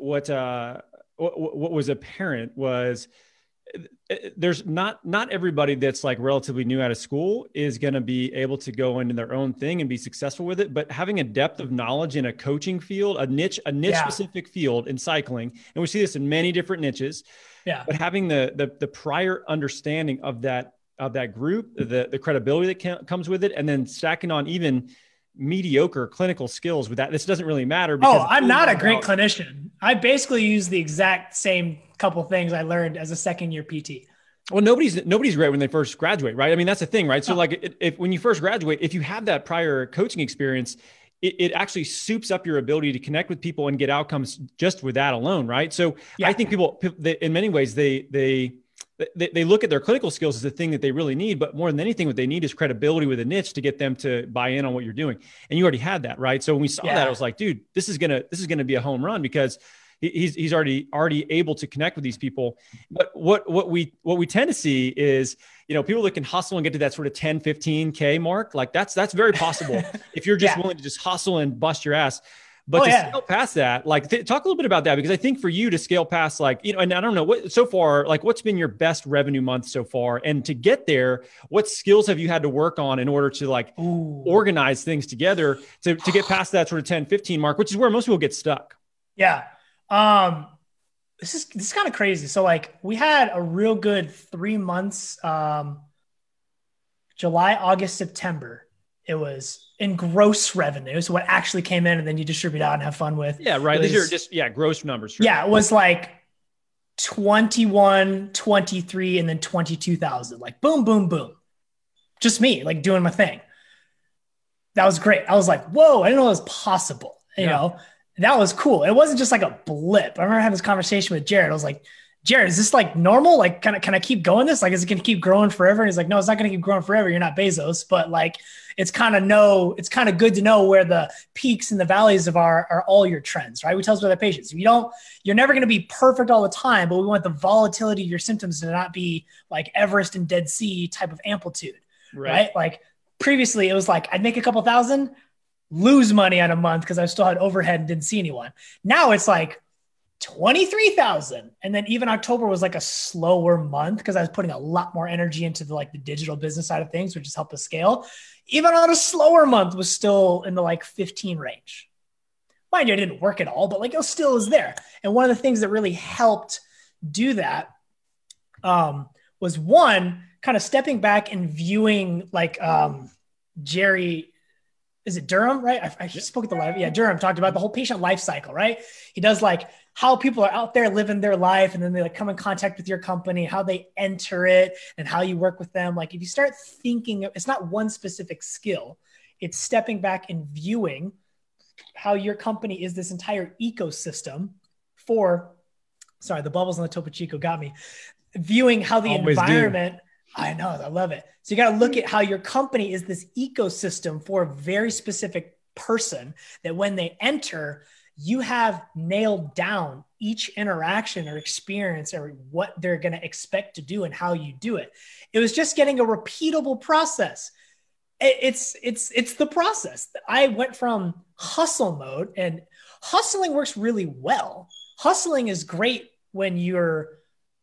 was apparent was there's not everybody that's like relatively new out of school is going to be able to go into their own thing and be successful with it. But having a depth of knowledge in a coaching field, a niche specific field in cycling, and we see this in many different niches. Yeah. But having the prior understanding of that group, the credibility that comes with it, and then stacking on even mediocre clinical skills with that. This doesn't really matter. Because I'm not a great clinician. I basically use the exact same couple things I learned as a second year PT. Well, nobody's great when they first graduate, right? I mean, that's the thing, right? So like if when you first graduate, if you have that prior coaching experience, it actually soups up your ability to connect with people and get outcomes just with that alone, right? So I think people in many ways, they look at their clinical skills as the thing that they really need, but more than anything, what they need is credibility with a niche to get them to buy in on what you're doing. And you already had that, right? So when we saw that, I was like, dude, this is gonna be a home run because he's already able to connect with these people. But what we tend to see is, you know, people that can hustle and get to that sort of 10, 15K mark, like that's very possible if you're just willing to just hustle and bust your ass. But Oh to yeah. scale past that, like talk a little bit about that, because I think for you to scale past, like, and I don't know what so far, like what's been your best revenue month so far? And to get there, what skills have you had to work on in order to like Ooh. organize things together to get past that sort of 10, 15 mark, which is where most people get stuck. Yeah. Um, this is kind of crazy. So like we had a real good 3 months, July, August, September. It was in gross revenue. So what actually came in and then you distribute out and have fun with. Yeah, right. It These are was, just, gross numbers. Sure. yeah, it was like 21, 23, and then 22,000. Like boom, boom, boom. Just me, like doing my thing. That was great. I was like, whoa, I didn't know it was possible. You know, that was cool. It wasn't just like a blip. I remember having this conversation with Jared. I was like, Jared, is this like normal? Like, can I keep going this? Like, is it going to keep growing forever? And he's like, no, it's not going to keep growing forever. You're not Bezos, but like, it's kind of good to know where the peaks and the valleys of are all your trends, right? We tell us about that patients. You're never going to be perfect all the time, but we want the volatility of your symptoms to not be like Everest and Dead Sea type of amplitude, right? Like previously it was like, I'd make a couple thousand, lose money on a month because I still had overhead and didn't see anyone. Now it's like 23,000. And then even October was like a slower month because I was putting a lot more energy into the digital business side of things, which has helped us scale. Even on a slower month was still in the like 15 range. Mind you, I didn't work at all, but like it still is there. And one of the things that really helped do that was one, kind of stepping back and viewing like Jerry, is it Durham, right? I spoke at the live. Yeah, Durham talked about the whole patient life cycle, right? He does like how people are out there living their life and then they like come in contact with your company, how they enter it and how you work with them. Like if you start thinking, it's not one specific skill, it's stepping back and viewing how your company is this entire ecosystem for, sorry, the bubbles on the Topo Chico got me, viewing how the Always environment, I know, I love it. So you got to look at how your company is this ecosystem for a very specific person that when they enter, you have nailed down each interaction or experience or what they're going to expect to do and how you do it. It was just getting a repeatable process. It's the process. I went from hustle mode, and hustling works really well. Hustling is great when your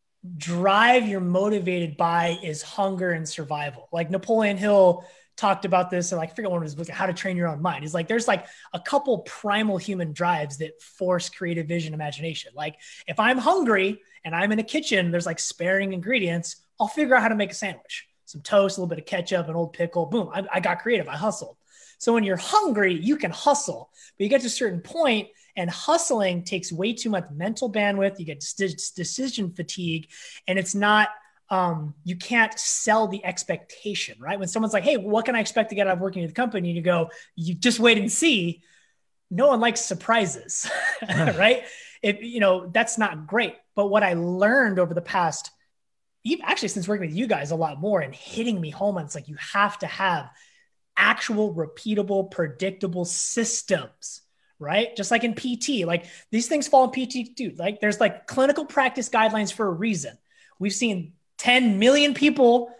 drive you're motivated by is hunger and survival. Like Napoleon Hill talked about this, and like I forget one of his books, How to Train Your Own Mind. He's like, there's like a couple primal human drives that force creative vision, imagination. Like if I'm hungry and I'm in a kitchen, there's like sparing ingredients, I'll figure out how to make a sandwich, some toast, a little bit of ketchup, an old pickle, boom. I got creative. I hustled. So when you're hungry, you can hustle, but you get to a certain point and hustling takes way too much mental bandwidth. You get decision fatigue, and it's not, you can't sell the expectation, right? When someone's like, hey, what can I expect to get out of working with the company? And you go, you just wait and see. No one likes surprises, right? That's not great. But what I learned over the past, actually since working with you guys a lot more and hitting me home, it's like, you have to have actual repeatable, predictable systems, right? Just like in PT, like these things fall in PT too. Like there's like clinical practice guidelines for a reason. We've seen 10 million people,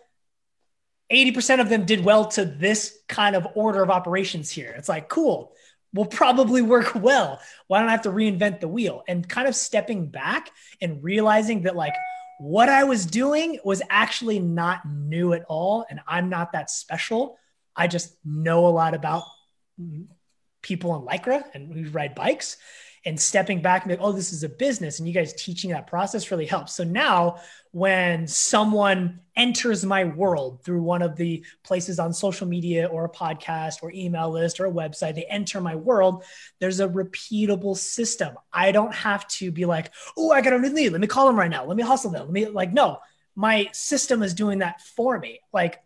80% of them did well to this kind of order of operations here. It's like, cool, will probably work well. Why don't I have to reinvent the wheel? And kind of stepping back and realizing that like what I was doing was actually not new at all. And I'm not that special. I just know a lot about people in Lycra and who ride bikes, and stepping back and be like, oh, this is a business. And you guys teaching that process really helps. So now when someone enters my world through one of the places on social media or a podcast or email list or a website, they enter my world, there's a repeatable system. I don't have to be like, oh, I got a new lead. Let me call them right now. Let me hustle them. No, my system is doing that for me. Like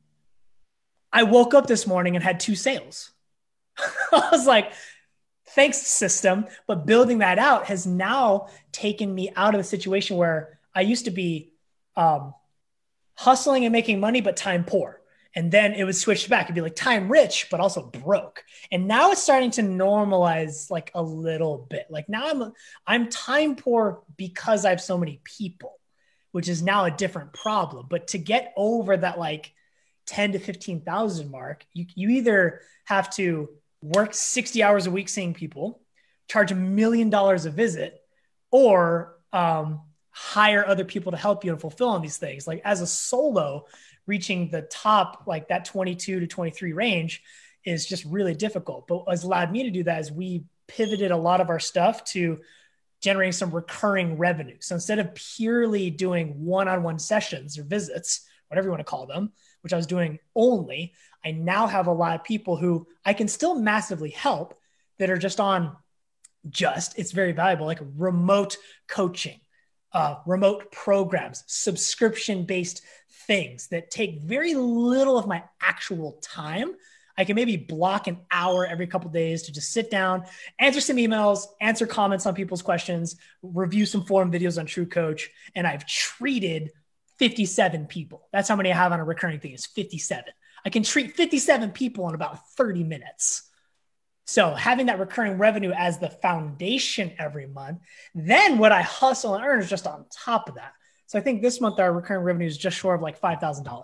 I woke up this morning and had 2 sales. I was like, thanks system. But building that out has now taken me out of the situation where I used to be hustling and making money, but time poor. And then it would switch back. It'd be like time rich, but also broke. And now it's starting to normalize like a little bit. Like now I'm time poor because I have so many people, which is now a different problem. But to get over that like 10 to 15,000 mark, you either have to work 60 hours a week seeing people, charge $1 million a visit, or hire other people to help you and fulfill on these things. Like as a solo, reaching the top, like that 22 to 23 range is just really difficult. But what's allowed me to do that is we pivoted a lot of our stuff to generating some recurring revenue. So instead of purely doing one-on-one sessions or visits, whatever you want to call them, which I was doing only, I now have a lot of people who I can still massively help that are just on it's very valuable, like remote coaching, remote programs, subscription-based things that take very little of my actual time. I can maybe block an hour every couple of days to just sit down, answer some emails, answer comments on people's questions, review some forum videos on True Coach. And I've treated 57 people. That's how many I have on a recurring thing, is 57. I can treat 57 people in about 30 minutes. So having that recurring revenue as the foundation every month, then what I hustle and earn is just on top of that. So I think this month our recurring revenue is just short of like $5,000.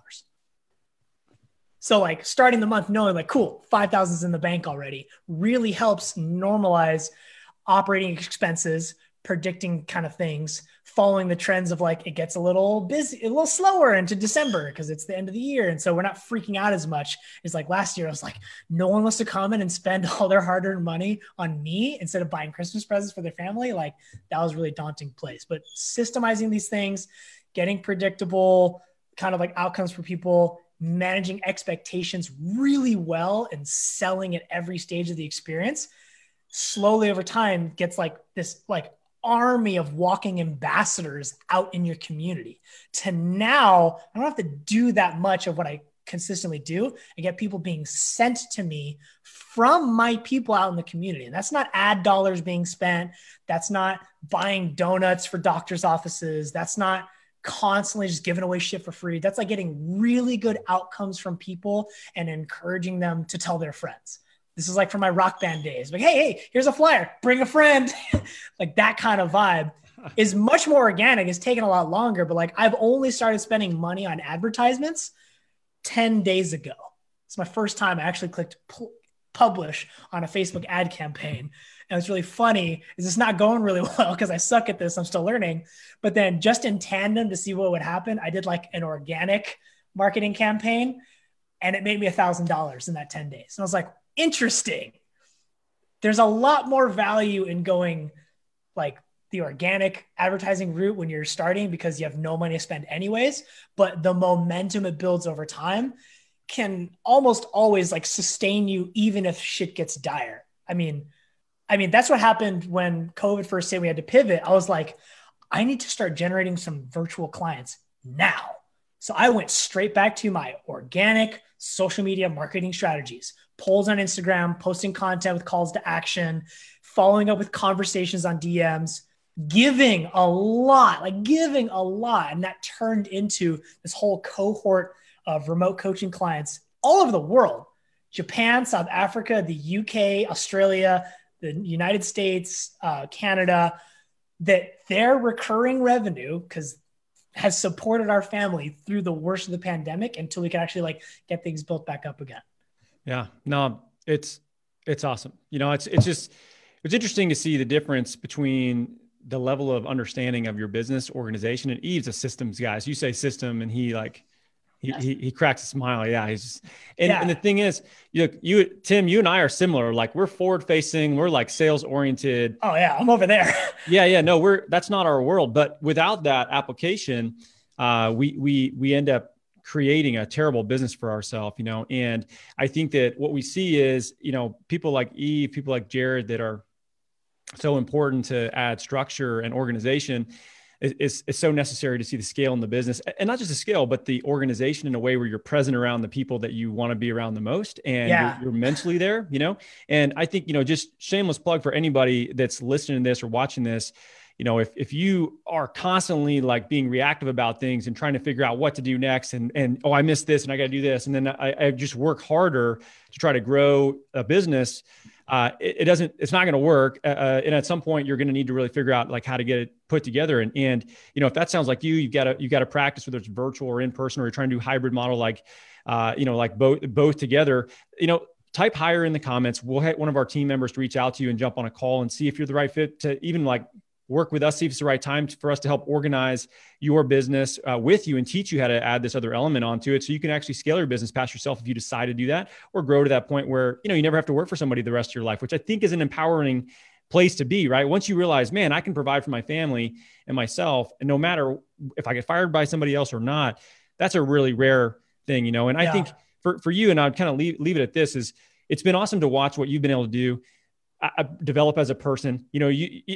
So like starting the month knowing like, cool, 5,000 is in the bank already really helps normalize operating expenses, predicting kind of things, following the trends of like, it gets a little busy, a little slower into December because it's the end of the year. And so we're not freaking out as much as like last year. I was like, no one wants to come in and spend all their hard-earned money on me instead of buying Christmas presents for their family. Like that was a really daunting place, but systemizing these things, getting predictable kind of like outcomes for people, managing expectations really well and selling at every stage of the experience slowly over time gets like this like army of walking ambassadors out in your community. To now, I don't have to do that much of what I consistently do. I get people being sent to me from my people out in the community. And that's not ad dollars being spent. That's not buying donuts for doctors' offices. That's not constantly just giving away shit for free. That's like getting really good outcomes from people and encouraging them to tell their friends. This is like from my rock band days. Like, hey, here's a flyer, bring a friend. Like that kind of vibe is much more organic. It's taken a lot longer, but like I've only started spending money on advertisements 10 days ago. It's my first time I actually clicked publish on a Facebook ad campaign. And it's really funny is it's not going really well because I suck at this. I'm still learning. But then just in tandem to see what would happen, I did like an organic marketing campaign and it made me $1,000 in that 10 days. And I was like, interesting. There's a lot more value in going like the organic advertising route when you're starting because you have no money to spend anyways, but the momentum it builds over time can almost always like sustain you even if shit gets dire. I mean, that's what happened when COVID first said we had to pivot. I was like, I need to start generating some virtual clients now. So I went straight back to my organic social media marketing strategies, polls on Instagram, posting content with calls to action, following up with conversations on DMs, giving a lot. And that turned into this whole cohort of remote coaching clients all over the world, Japan, South Africa, the UK, Australia, the United States, Canada, that their recurring revenue has supported our family through the worst of the pandemic until we can actually like get things built back up again. Yeah, no, it's awesome. You know, it's interesting to see the difference between the level of understanding of your business organization. And Eve's a systems guy. So you say system and he cracks a smile. Yeah. And the thing is, Tim, you and I are similar. Like we're forward facing, we're like sales oriented. Oh yeah. I'm over there. Yeah. No, that's not our world, but without that application, we end up creating a terrible business for ourselves, and I think that what we see is, people like Eve, people like Jared that are so important to add structure and organization is so necessary to see the scale in the business, and not just the scale, but the organization in a way where you're present around the people that you want to be around the most. And you're mentally there, and I think, just shameless plug for anybody that's listening to this or watching this, if you are constantly like being reactive about things and trying to figure out what to do next and oh, I missed this and I got to do this. And then I just work harder to try to grow a business. It's not going to work. And at some point you're going to need to really figure out like how to get it put together. And if that sounds like you've got to practice, whether it's virtual or in person, or you're trying to do hybrid model, like both together, type higher in the comments. We'll have one of our team members to reach out to you and jump on a call and see if you're the right fit to even like work with us, see if it's the right time for us to help organize your business with you and teach you how to add this other element onto it so you can actually scale your business past yourself if you decide to do that, or grow to that point where, you know, you never have to work for somebody the rest of your life, which I think is an empowering place to be, right? Once you realize, man, I can provide for my family and myself, and no matter if I get fired by somebody else or not, that's a really rare thing, you know? And I think for you, and I'd kind of leave it at this, is it's been awesome to watch what you've been able to do. I develop as a person. You know,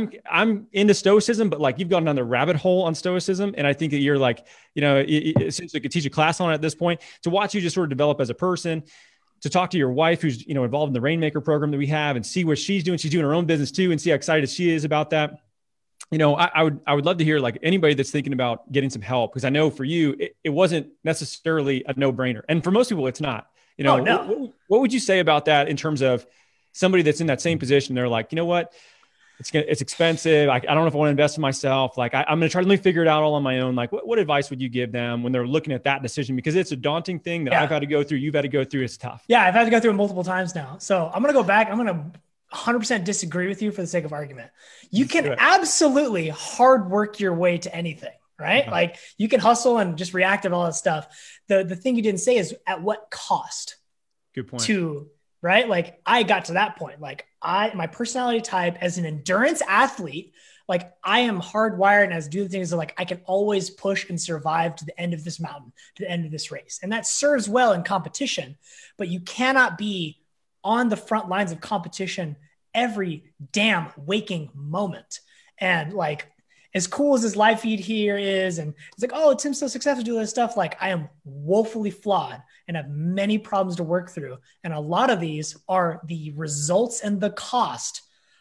I'm into stoicism, but like you've gone down the rabbit hole on stoicism. And I think that you're like, you know, it seems like you could teach a class on it at this point. To watch you just sort of develop as a person, to talk to your wife who's, you know, involved in the Rainmaker program that we have, and see what she's doing. She's doing her own business too, and see how excited she is about that. You know, I would love to hear like anybody that's thinking about getting some help, because I know for you, it wasn't necessarily a no-brainer. And for most people, it's not. You know, what would you say about that in terms of somebody that's in that same position? They're like, you know what, it's expensive. I don't know if I want to invest in myself. Like I'm going to let me figure it out all on my own. Like what advice would you give them when they're looking at that decision? Because it's a daunting thing that I've had to go through. You've had to go through. It's tough. Yeah. I've had to go through it multiple times now. So I'm going to go back. I'm going to 100% disagree with you for the sake of argument. You can absolutely hard work your way to anything, right? Like you can hustle and just react and all that stuff. The thing you didn't say is at what cost? Good point. Right? Like I got to that point. Like my personality type as an endurance athlete, like I am hardwired, and as do the things that like I can always push and survive to the end of this mountain, to the end of this race. And that serves well in competition, but you cannot be on the front lines of competition every damn waking moment. And like, as cool as this live feed here is, and it's like, oh, Tim's so successful doing this stuff. Like I am woefully flawed and have many problems to work through. And a lot of these are the results and the cost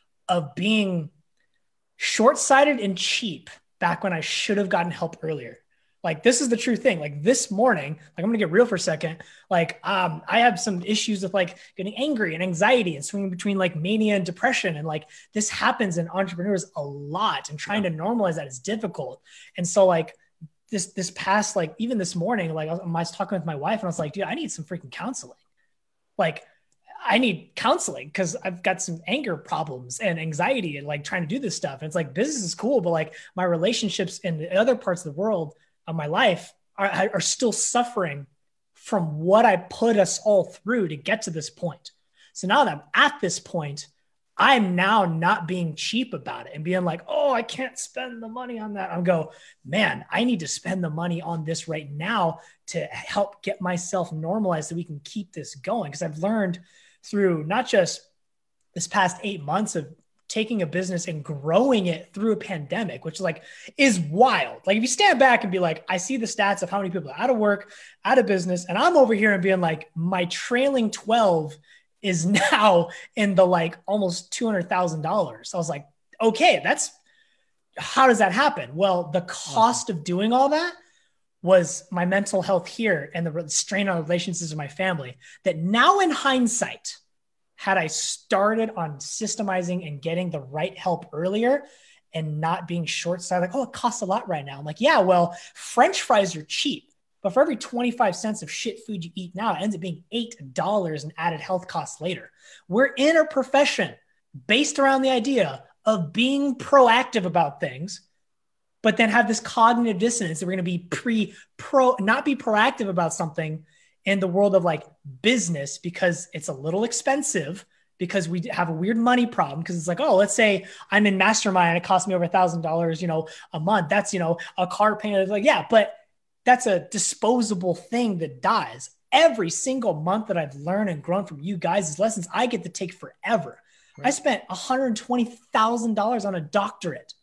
of being short-sighted and cheap back when I should have gotten help earlier. Like, this is the true thing. Like this morning, like I'm going to get real for a second. Like, I have some issues with like getting angry and anxiety and swinging between like mania and depression. And like, this happens in entrepreneurs a lot, and trying to normalize that is difficult. And so like this past, like even this morning, like I was talking with my wife and I was like, dude, I need some freaking counseling. Like I need counseling because I've got some anger problems and anxiety and like trying to do this stuff. And it's like, business is cool, but like my relationships in the other parts of the world of my life are still suffering from what I put us all through to get to this point. So now that I'm at this point, I'm now not being cheap about it and being like, oh, I can't spend the money on that. I'm go, man, I need to spend the money on this right now to help get myself normalized so we can keep this going. Because I've learned through not just this past 8 months of taking a business and growing it through a pandemic, which like is wild. Like if you stand back and be like, I see the stats of how many people are out of work, out of business, and I'm over here and being like, my trailing 12 is now in the like almost $200,000. I was like, okay, how does that happen? Well, the cost of doing all that was my mental health here and the strain on relationships in my family that now in hindsight, had I started on systemizing and getting the right help earlier and not being short-sighted, like, oh, it costs a lot right now. I'm like, yeah, well, French fries are cheap, but for every 25 cents of shit food you eat now, it ends up being $8 in added health costs later. We're in a profession based around the idea of being proactive about things, but then have this cognitive dissonance that we're going to be not be proactive about something in the world of like business because it's a little expensive, because we have a weird money problem. Because it's like, oh, let's say I'm in Mastermind and it costs me over $1,000, a month. That's, a car payment. Like, yeah, but that's a disposable thing that dies. Every single month that I've learned and grown from you guys' lessons, I get to take forever. Right. I spent $120,000 on a doctorate.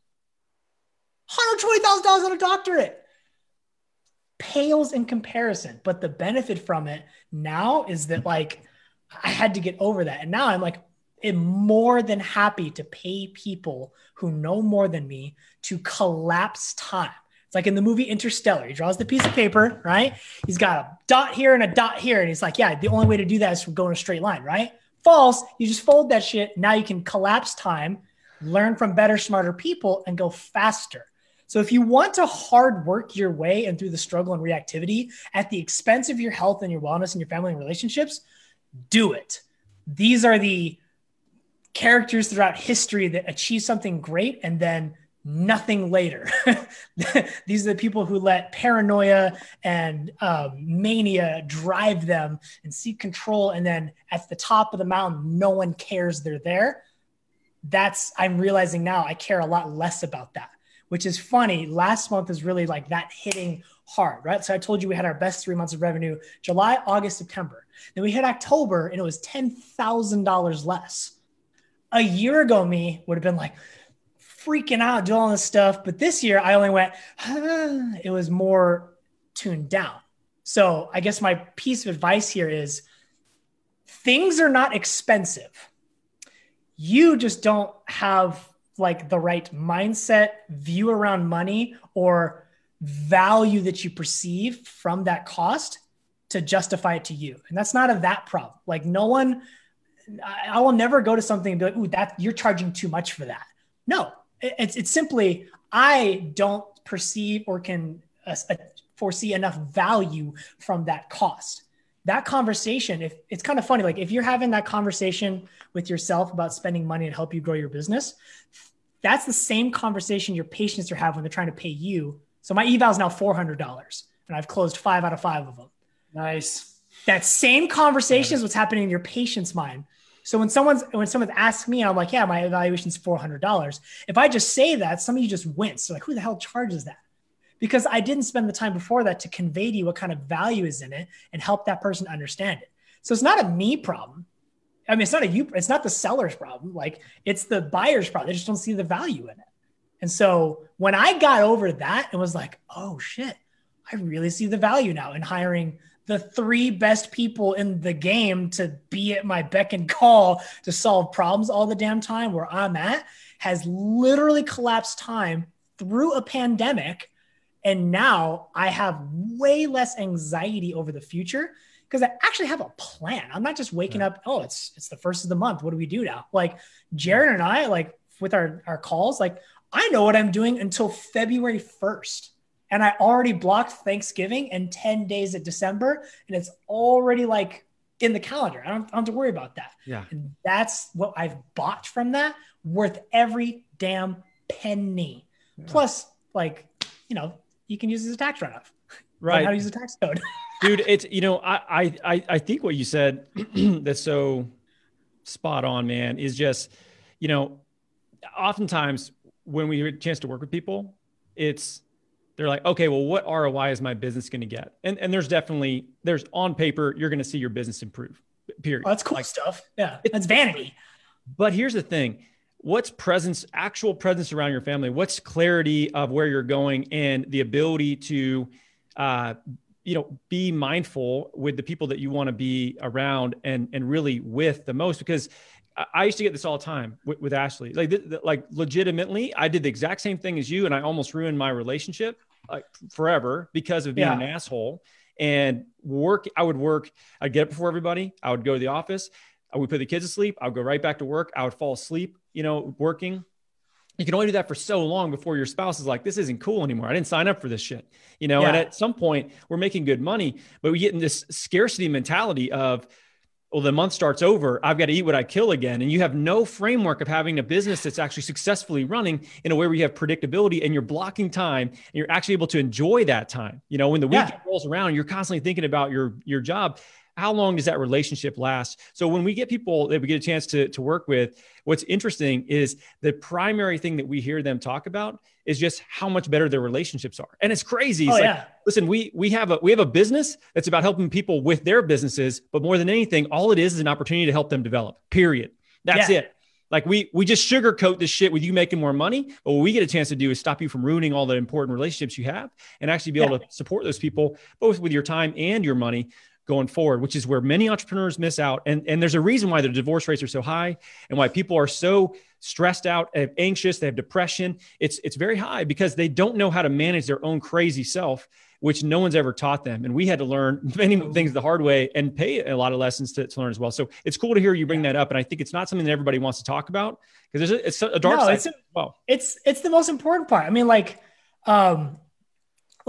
$120,000 on a doctorate. Pales in comparison, but the benefit from it now is that like I had to get over that, and now I'm like more than happy to pay people who know more than me to collapse time. It's like in the movie Interstellar, he draws the piece of paper, right? He's got a dot here and a dot here, and he's like, yeah, the only way to do that is to go in a straight line, right? False. You just fold that shit. Now you can collapse time, learn from better, smarter people, and go faster. So if you want to hard work your way and through the struggle and reactivity at the expense of your health and your wellness and your family and relationships, do it. These are the characters throughout history that achieve something great and then nothing later. These are the people who let paranoia and mania drive them and seek control. And then at the top of the mountain, no one cares they're there. I'm realizing now I care a lot less about that, which is funny. Last month is really like that hitting hard, right? So I told you we had our best 3 months of revenue, July, August, September. Then we hit October and it was $10,000 less. A year ago, me would have been like freaking out, doing all this stuff. But this year I only went, it was more tuned down. So I guess my piece of advice here is things are not expensive. You just don't have like the right mindset, view around money, or value that you perceive from that cost to justify it to you. And that's not that problem. Like I will never go to something and be like, ooh, you're charging too much for that. No, it's simply, I don't perceive or can foresee enough value from that cost. That conversation, if it's kind of funny, like if you're having that conversation with yourself about spending money to help you grow your business, that's the same conversation your patients are having when they're trying to pay you. So my eval is now $400 and I've closed 5 out of 5 of them. Nice. That same conversation is what's happening in your patient's mind. So when someone's asked me, I'm like, yeah, my evaluation is $400. If I just say that, some of you just wince. So like, who the hell charges that? Because I didn't spend the time before that to convey to you what kind of value is in it and help that person understand it. So it's not a me problem. I mean, it's not the seller's problem. Like it's the buyer's problem. They just don't see the value in it. And so when I got over that and was like, oh shit, I really see the value now in hiring the 3 best people in the game to be at my beck and call to solve problems all the damn time, where I'm at has literally collapsed time through a pandemic. And now I have way less anxiety over the future because I actually have a plan. I'm not just waking up, oh, it's the first of the month. What do we do now? Like Jared and I, like with our calls, like I know what I'm doing until February 1st. And I already blocked Thanksgiving and 10 days of December. And it's already like in the calendar. I don't have to worry about that. Yeah. And that's what I've bought from that, worth every damn penny. Yeah. Plus, like, you can use it as a tax write-off. Right. How to use the tax code. Dude, it's, I think what you said that's so spot on, man, is just, oftentimes when we get a chance to work with people, they're like, okay, well, what ROI is my business going to get? And there's on paper, you're going to see your business improve, period. Oh, that's cool stuff. Yeah. That's vanity. But here's the thing. What's actual presence around your family? What's clarity of where you're going and the ability to, be mindful with the people that you want to be around and really with the most? Because I used to get this all the time with Ashley. Like legitimately, I did the exact same thing as you, and I almost ruined my relationship like forever because of being an asshole. And I'd get up before everybody. I would go to the office. I would put the kids to sleep. I would go right back to work. I would fall asleep, working. You can only do that for so long before your spouse is like, this isn't cool anymore. I didn't sign up for this shit, And at some point we're making good money, but we get in this scarcity mentality of, well, the month starts over. I've got to eat what I kill again. And you have no framework of having a business that's actually successfully running in a way where you have predictability and you're blocking time and you're actually able to enjoy that time. When the weekend rolls around, you're constantly thinking about your job. How long does that relationship last? So when we get people that we get a chance to work with, what's interesting is the primary thing that we hear them talk about is just how much better their relationships are. And it's crazy. It's listen, we have a business that's about helping people with their businesses, but more than anything, all it is an opportunity to help them develop, period. That's it. Like we just sugarcoat this shit with you making more money. But what we get a chance to do is stop you from ruining all the important relationships you have and actually be able to support those people, both with your time and your money going forward, which is where many entrepreneurs miss out. And there's a reason why the divorce rates are so high and why people are so stressed out, anxious, they have depression. It's very high because they don't know how to manage their own crazy self, which no one's ever taught them. And we had to learn many things the hard way and pay a lot of lessons to learn as well. So it's cool to hear you bring that up. And I think it's not something that everybody wants to talk about because it's a dark side as well. It's the most important part. I mean,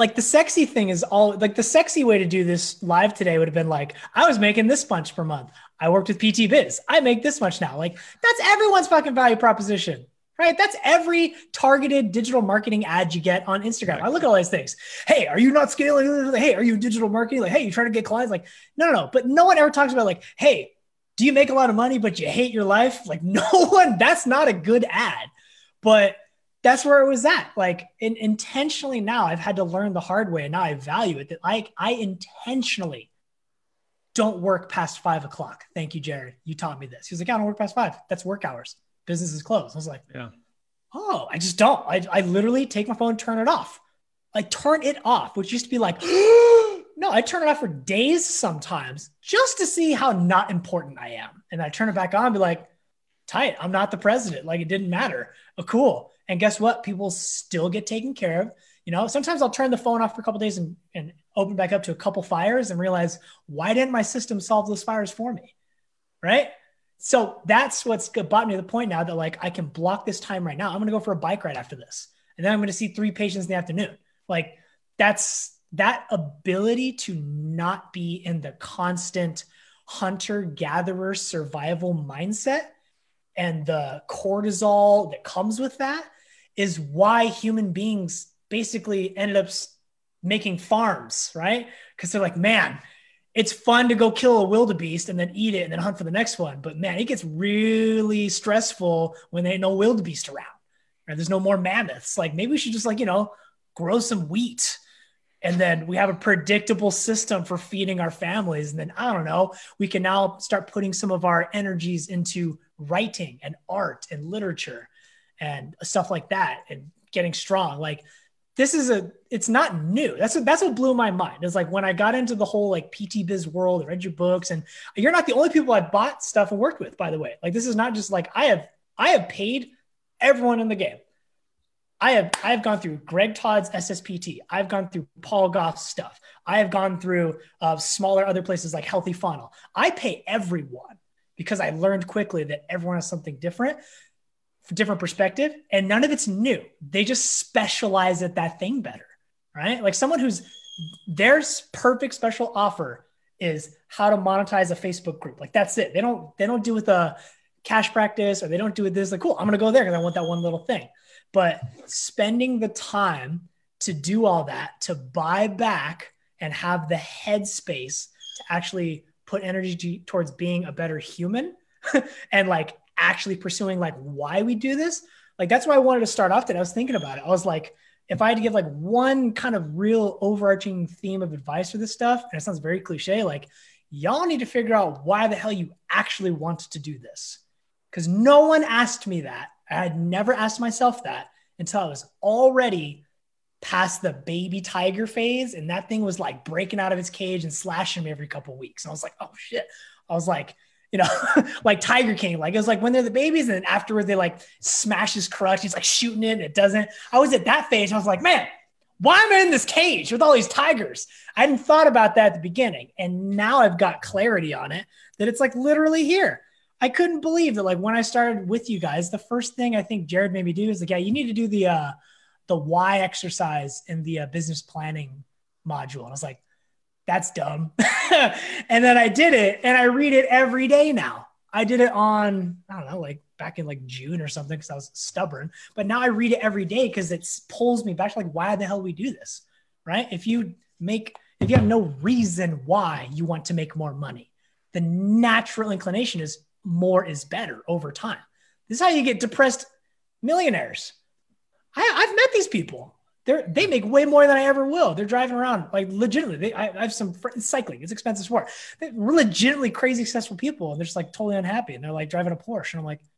like the sexy thing is all like the sexy way to do this live today would have been like, I was making this much per month. I worked with PT Biz. I make this much now. Like that's everyone's fucking value proposition, right? That's every targeted digital marketing ad you get on Instagram. I look at all these things. Hey, are you not scaling? Hey, are you digital marketing? Like, hey, you trying to get clients? Like, no. But no one ever talks about like, hey, do you make a lot of money, but you hate your life? Like no one, that's not a good ad. But that's where it was at. Like intentionally now I've had to learn the hard way and now I value it that I intentionally don't work past 5 o'clock. Thank you, Jared. You taught me this. He was like, I don't work past 5. That's work hours. Business is closed. I was like, yeah. Oh, I just don't. I literally take my phone, turn it off. Like turn it off, which used to be like, no, I turn it off for days sometimes just to see how not important I am. And I turn it back on and be like, tight, I'm not the president. Like it didn't matter. Oh, cool. And guess what? People still get taken care of. You know, sometimes I'll turn the phone off for a couple of days and open back up to a couple fires and realize, why didn't my system solve those fires for me? Right. So that's what's brought me to the point now that like, I can block this time right now. I'm going to go for a bike ride after this. And then I'm going to see 3 patients in the afternoon. Like that's that ability to not be in the constant hunter-gatherer survival mindset and the cortisol that comes with that is why human beings basically ended up making farms, right? Because they're like, man, it's fun to go kill a wildebeest and then eat it and then hunt for the next one. But man, it gets really stressful when there ain't no wildebeest around, right? There's no more mammoths. Like maybe we should just like, you know, grow some wheat. And then we have a predictable system for feeding our families. And then, I don't know, we can now start putting some of our energies into writing and art and literature and stuff like that and getting strong. Like it's not new. That's what blew my mind. It's like when I got into the whole like PT Biz world, I read your books, and you're not the only people I've bought stuff and worked with, by the way. Like this is not just like I have paid everyone in the game. I have gone through Greg Todd's SSPT. I've gone through Paul Goff's stuff. I have gone through smaller other places like Healthy Funnel. I pay everyone because I learned quickly that everyone has something different perspective, and none of it's new. They just specialize at that thing better, right? Like someone who's their perfect special offer is how to monetize a Facebook group. Like that's it. They don't do with a cash practice, or they don't do with this. Like, cool, I'm going to go there because I want that one little thing. But spending the time to do all that, to buy back and have the headspace to actually put energy towards being a better human and like actually pursuing like why we do this. Like, that's why I wanted to start off today. I was thinking about it. I was like, if I had to give like one kind of real overarching theme of advice for this stuff, and it sounds very cliche, like y'all need to figure out why the hell you actually want to do this. Because no one asked me that. I had never asked myself that until I was already past the baby tiger phase. And that thing was like breaking out of its cage and slashing me every couple of weeks. And I was like, oh shit. I was like, you know, like Tiger King, like it was like when they're the babies and then afterwards they like smash his crutch. He's like shooting it and it doesn't. I was at that phase. I was like, man, why am I in this cage with all these tigers? I hadn't thought about that at the beginning. And now I've got clarity on it that it's like literally here. I couldn't believe that, like, when I started with you guys, the first thing I think Jared made me do is like, yeah, you need to do the why exercise in the business planning module. And I was like, that's dumb. And then I did it and I read it every day now. I did it on, I don't know, like back in like June or something because I was stubborn. But now I read it every day because it pulls me back to like, why the hell we do this, right? If you have no reason why you want to make more money, the natural inclination is more is better over time. This is how you get depressed millionaires. I've met these people. They make way more than I ever will. They're driving around like legitimately. I have some cycling. It's expensive sport. They're legitimately crazy successful people, and they're just like totally unhappy. And they're like driving a Porsche, and I'm like,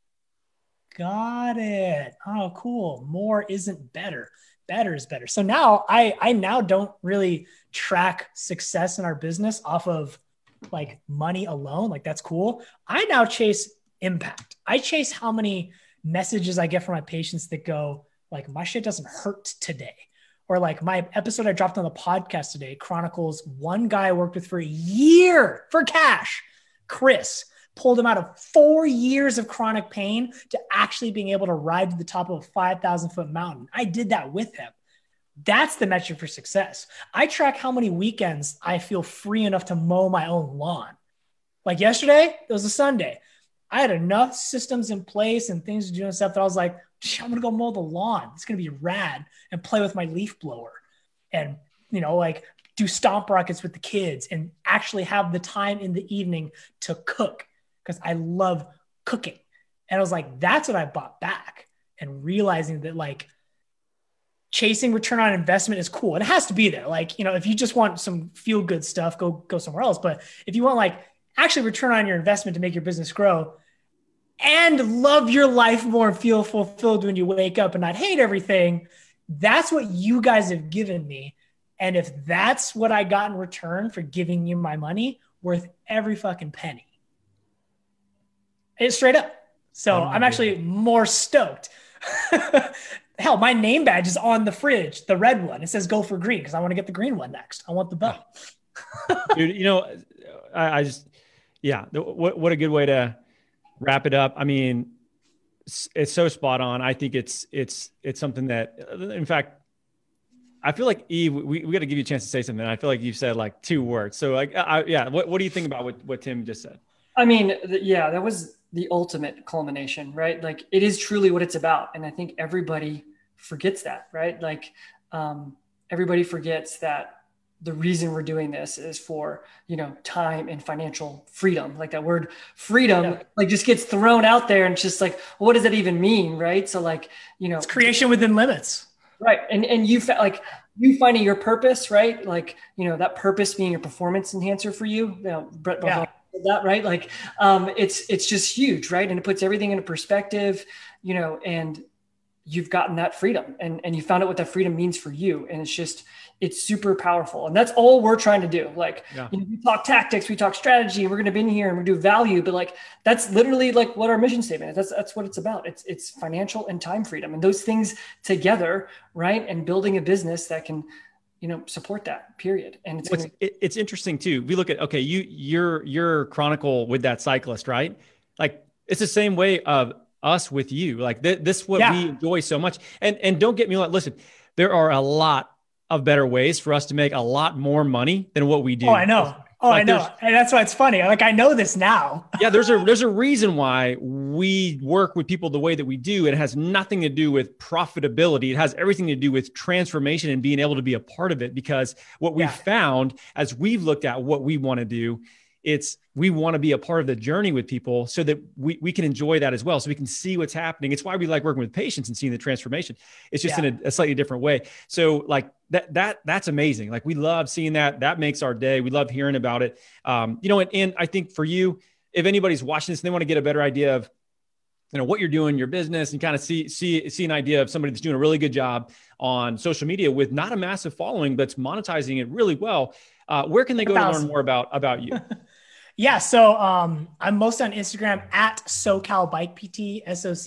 got it. Oh, cool. More isn't better. Better is better. So now I now don't really track success in our business off of like money alone. Like that's cool. I now chase impact. I chase how many messages I get from my patients that go like, my shit doesn't hurt today. Or like my episode I dropped on the podcast today chronicles one guy I worked with for a year for cash. Chris pulled him out of 4 years of chronic pain to actually being able to ride to the top of a 5,000 foot mountain. I did that with him. That's the metric for success. I track how many weekends I feel free enough to mow my own lawn. Like yesterday, it was a Sunday. I had enough systems in place and things to do and stuff that I was like, I'm going to go mow the lawn. It's going to be rad, and play with my leaf blower and, like do stomp rockets with the kids and actually have the time in the evening to cook because I love cooking. And I was like, that's what I bought back, and realizing that like chasing return on investment is cool. And it has to be there. Like, if you just want some feel good stuff, go somewhere else. But if you want like actually return on your investment to make your business grow and love your life more and feel fulfilled when you wake up and not hate everything, that's what you guys have given me. And if that's what I got in return for giving you my money, worth every fucking penny. It's straight up. So I'm actually more stoked. Hell, my name badge is on the fridge, the red one. It says go for green because I want to get the green one next. I want the belt. Dude, I just, yeah, what a good way to wrap it up. I mean, it's so spot on. I think it's something that, in fact, I feel like Eve, we got to give you a chance to say something. I feel like you've said like 2 words. So like, yeah, what do you think about what Tim just said? I mean, yeah, that was the ultimate culmination, right? Like it is truly what it's about. And I think everybody forgets that, right? Like everybody forgets that the reason we're doing this is for, time and financial freedom. Like that word freedom, like just gets thrown out there and it's just like, what does that even mean? Right. So like, it's creation within limits. Right. And you you finding your purpose, right? Like, that purpose being a performance enhancer for you, Brett, that, right? Like, it's just huge, right? And it puts everything into perspective, and you've gotten that freedom and you found out what that freedom means for you. And it's super powerful. And that's all we're trying to do. Like, we talk tactics, we talk strategy, we're going to be in here and we do value, but like, that's literally like what our mission statement is. That's what it's about. It's financial and time freedom and those things together, right? And building a business that can, support that, period. And it's interesting too. We look at, okay, your chronicle with that cyclist, right? Like it's the same way of us with you. Like this is what we enjoy so much. And don't get me wrong, listen, there are a lot of better ways for us to make a lot more money than what we do. Oh, I know. I know. And that's why it's funny. Like, I know this now. Yeah. There's a reason why we work with people the way that we do. It has nothing to do with profitability. It has everything to do with transformation and being able to be a part of it. Because what we found as we've looked at what we want to do, we want to be a part of the journey with people so that we can enjoy that as well. So we can see what's happening. It's why we like working with patients and seeing the transformation. It's just in a slightly different way. So like that's amazing. Like we love seeing that. That makes our day. We love hearing about it. And I think for you, if anybody's watching this and they want to get a better idea of, what you're doing, your business, and kind of see an idea of somebody that's doing a really good job on social media with not a massive following, but's monetizing it really well. Where can they go to learn more about you? Yeah. So I'm mostly on Instagram at SoCal Bike PT,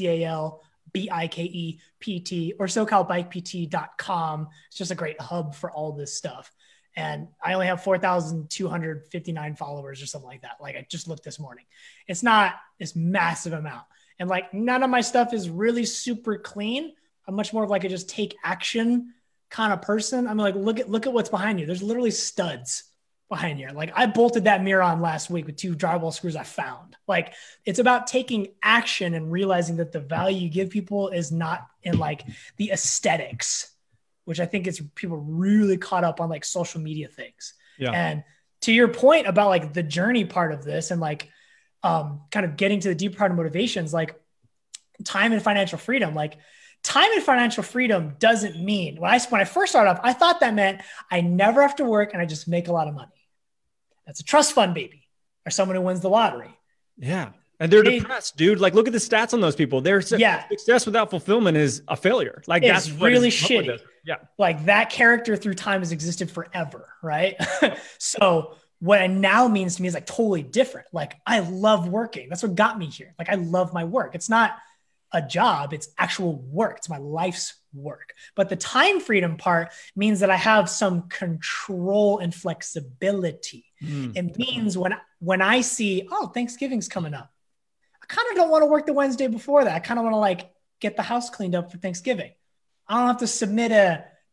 SoCalBikePT, or SoCalBikePT.com. It's just a great hub for all this stuff. And I only have 4,259 followers or something like that. Like I just looked this morning. It's not this massive amount. And like none of my stuff is really super clean. I'm much more of like a just take action kind of person. I'm like, look at what's behind you. There's literally studs behind you. Like I bolted that mirror on last week with 2 drywall screws I found. Like it's about taking action and realizing that the value you give people is not in like the aesthetics, which I think is people really caught up on like social media things. Yeah. And to your point about like the journey part of this and like kind of getting to the deep part of motivations, like time and financial freedom, like time and financial freedom doesn't mean when I first started off, I thought that meant I never have to work and I just make a lot of money. That's a trust fund baby or someone who wins the lottery. Yeah. And they're depressed, dude. Like, look at the stats on those people. Success without fulfillment is a failure. Like that's really shitty. Yeah. Like that character through time has existed forever. Right. So what it now means to me is like totally different. Like I love working. That's what got me here. Like I love my work. It's not a job. It's actual work. It's my life's work. But the time freedom part means that I have some control and flexibility. It means when I see, Thanksgiving's coming up, I kind of don't want to work the Wednesday before that. I kind of want to like get the house cleaned up for Thanksgiving. I don't have to submit a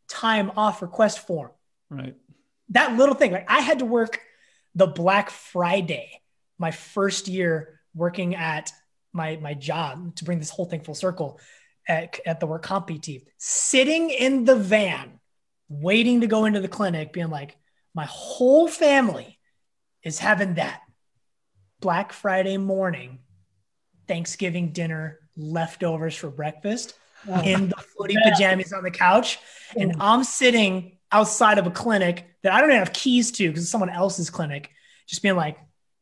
time off request form. Right. That little thing, like I had to work the Black Friday, my first year working at my job, to bring this whole thing full circle at the work comp PT, sitting in the van, waiting to go into the clinic, being like, my whole family is having that Black Friday morning, Thanksgiving dinner, leftovers for breakfast in the footy pajamas on the couch. And I'm sitting outside of a clinic that I don't even have keys to because it's someone else's clinic, just being like,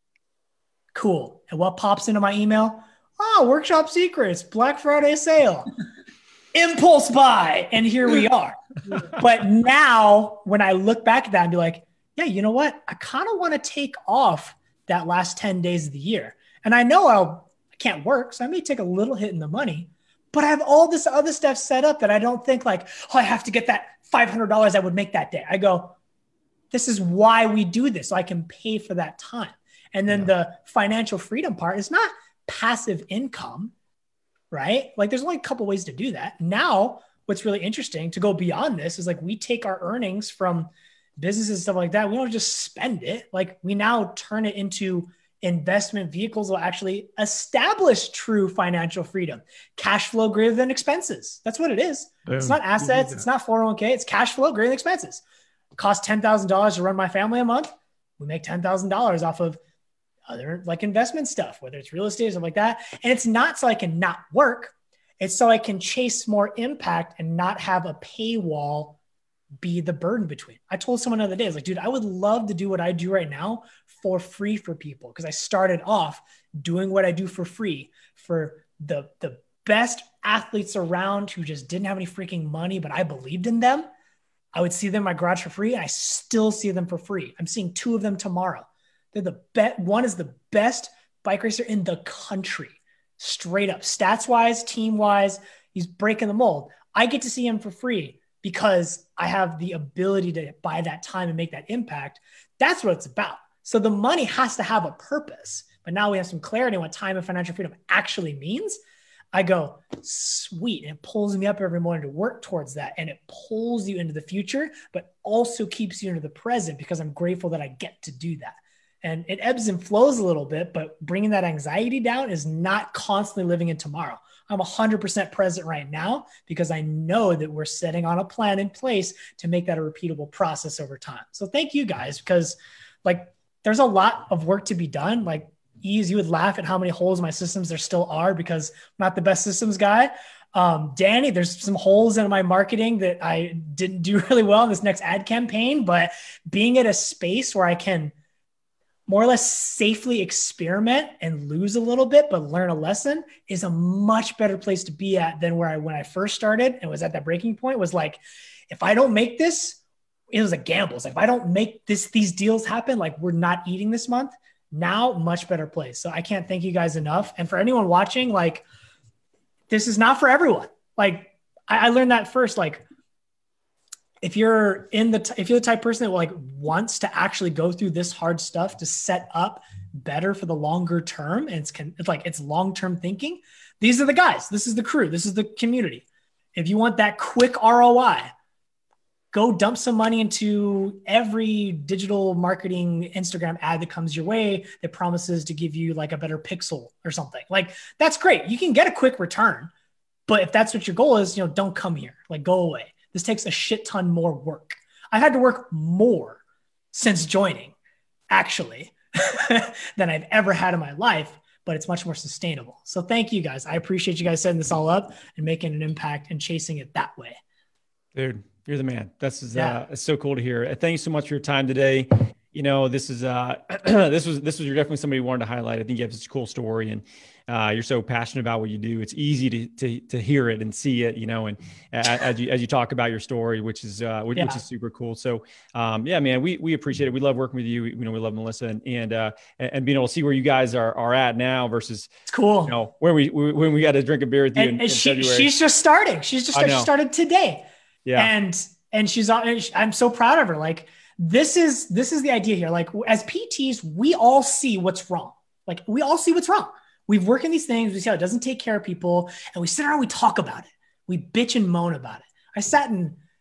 cool. And what pops into my email? Oh, Workshop Secrets, Black Friday sale, impulse buy. And here we are. But now when I look back at that and be like, yeah, you know what? I kind of want to take off that last 10 days of the year. And I know I can't work, so I may take a little hit in the money, but I have all this other stuff set up that I don't think like, oh, I have to get that $500 I would make that day. I go, this is why we do this. So I can pay for that time. And then the financial freedom part is not passive income, right? Like there's only a couple ways to do that. Now, what's really interesting to go beyond this is like we take our earnings from businesses and stuff like that. We don't just spend it. Like we now turn it into investment vehicles will actually establish true financial freedom. Cash flow greater than expenses. That's what it is. Boom. It's not assets. It's not 401k. It's cash flow greater than expenses. It costs $10,000 to run my family a month. We make $10,000 off of other like investment stuff, whether it's real estate or something like that. And it's not so I can not work. It's so I can chase more impact and not have a paywall be the burden between. I told someone the other day, I was like, dude, I would love to do what I do right now for free for people. Because I started off doing what I do for free for the best athletes around who just didn't have any freaking money, but I believed in them. I would see them in my garage for free, and I still see them for free. I'm seeing 2 of them tomorrow. They're the best. One is the best bike racer in the country, straight up, stats wise, team wise. He's breaking the mold. I get to see him for free because I have the ability to buy that time and make that impact. That's what it's about. So the money has to have a purpose. But now we have some clarity on what time and financial freedom actually means. I go, sweet. And it pulls me up every morning to work towards that. And it pulls you into the future, but also keeps you into the present because I'm grateful that I get to do that. And it ebbs and flows a little bit, but bringing that anxiety down is not constantly living in tomorrow. I'm 100% present right now because I know that we're setting on a plan in place to make that a repeatable process over time. So thank you guys, because like there's a lot of work to be done. Like Ease, you would laugh at how many holes in my systems there still are because I'm not the best systems guy. Danny, there's some holes in my marketing that I didn't do really well in this next ad campaign, but being at a space where I can more or less safely experiment and lose a little bit, but learn a lesson is a much better place to be at than when I first started and was at that breaking point. Was like, if I don't make this, it was a gamble. It's like, if I don't make these deals happen, like we're not eating this month. Now, much better place. So I can't thank you guys enough. And for anyone watching, like this is not for everyone. Like I learned that first, like, if you're the type of person that like wants to actually go through this hard stuff to set up better for the longer term, and it's long-term thinking, these are the guys. This is the crew. This is the community. If you want that quick ROI, go dump some money into every digital marketing Instagram ad that comes your way that promises to give you like a better pixel or something. Like that's great. You can get a quick return, but if that's what your goal is, don't come here. Like go away. This takes a shit ton more work. I've had to work more since joining, actually, than I've ever had in my life, but it's much more sustainable. So thank you guys. I appreciate you guys setting this all up and making an impact and chasing it that way. Dude, you're the man. This is it's so cool to hear. Thank you so much for your time today. This is you're definitely somebody who wanted to highlight. I think you have such a cool story, and you're so passionate about what you do. It's easy to hear it and see it, and as you talk about your story, which is super cool. So, man, we appreciate it. We love working with you. We love Melissa and being able to see where you guys are at now versus it's cool. When we got to drink a beer with you in February. She's just starting. She started today. Yeah. And I'm so proud of her. Like, this is the idea here. Like as PTs, we all see what's wrong. Like we all see what's wrong. We've worked in these things. We see how it doesn't take care of people, and we sit around, we talk about it. We bitch and moan about it.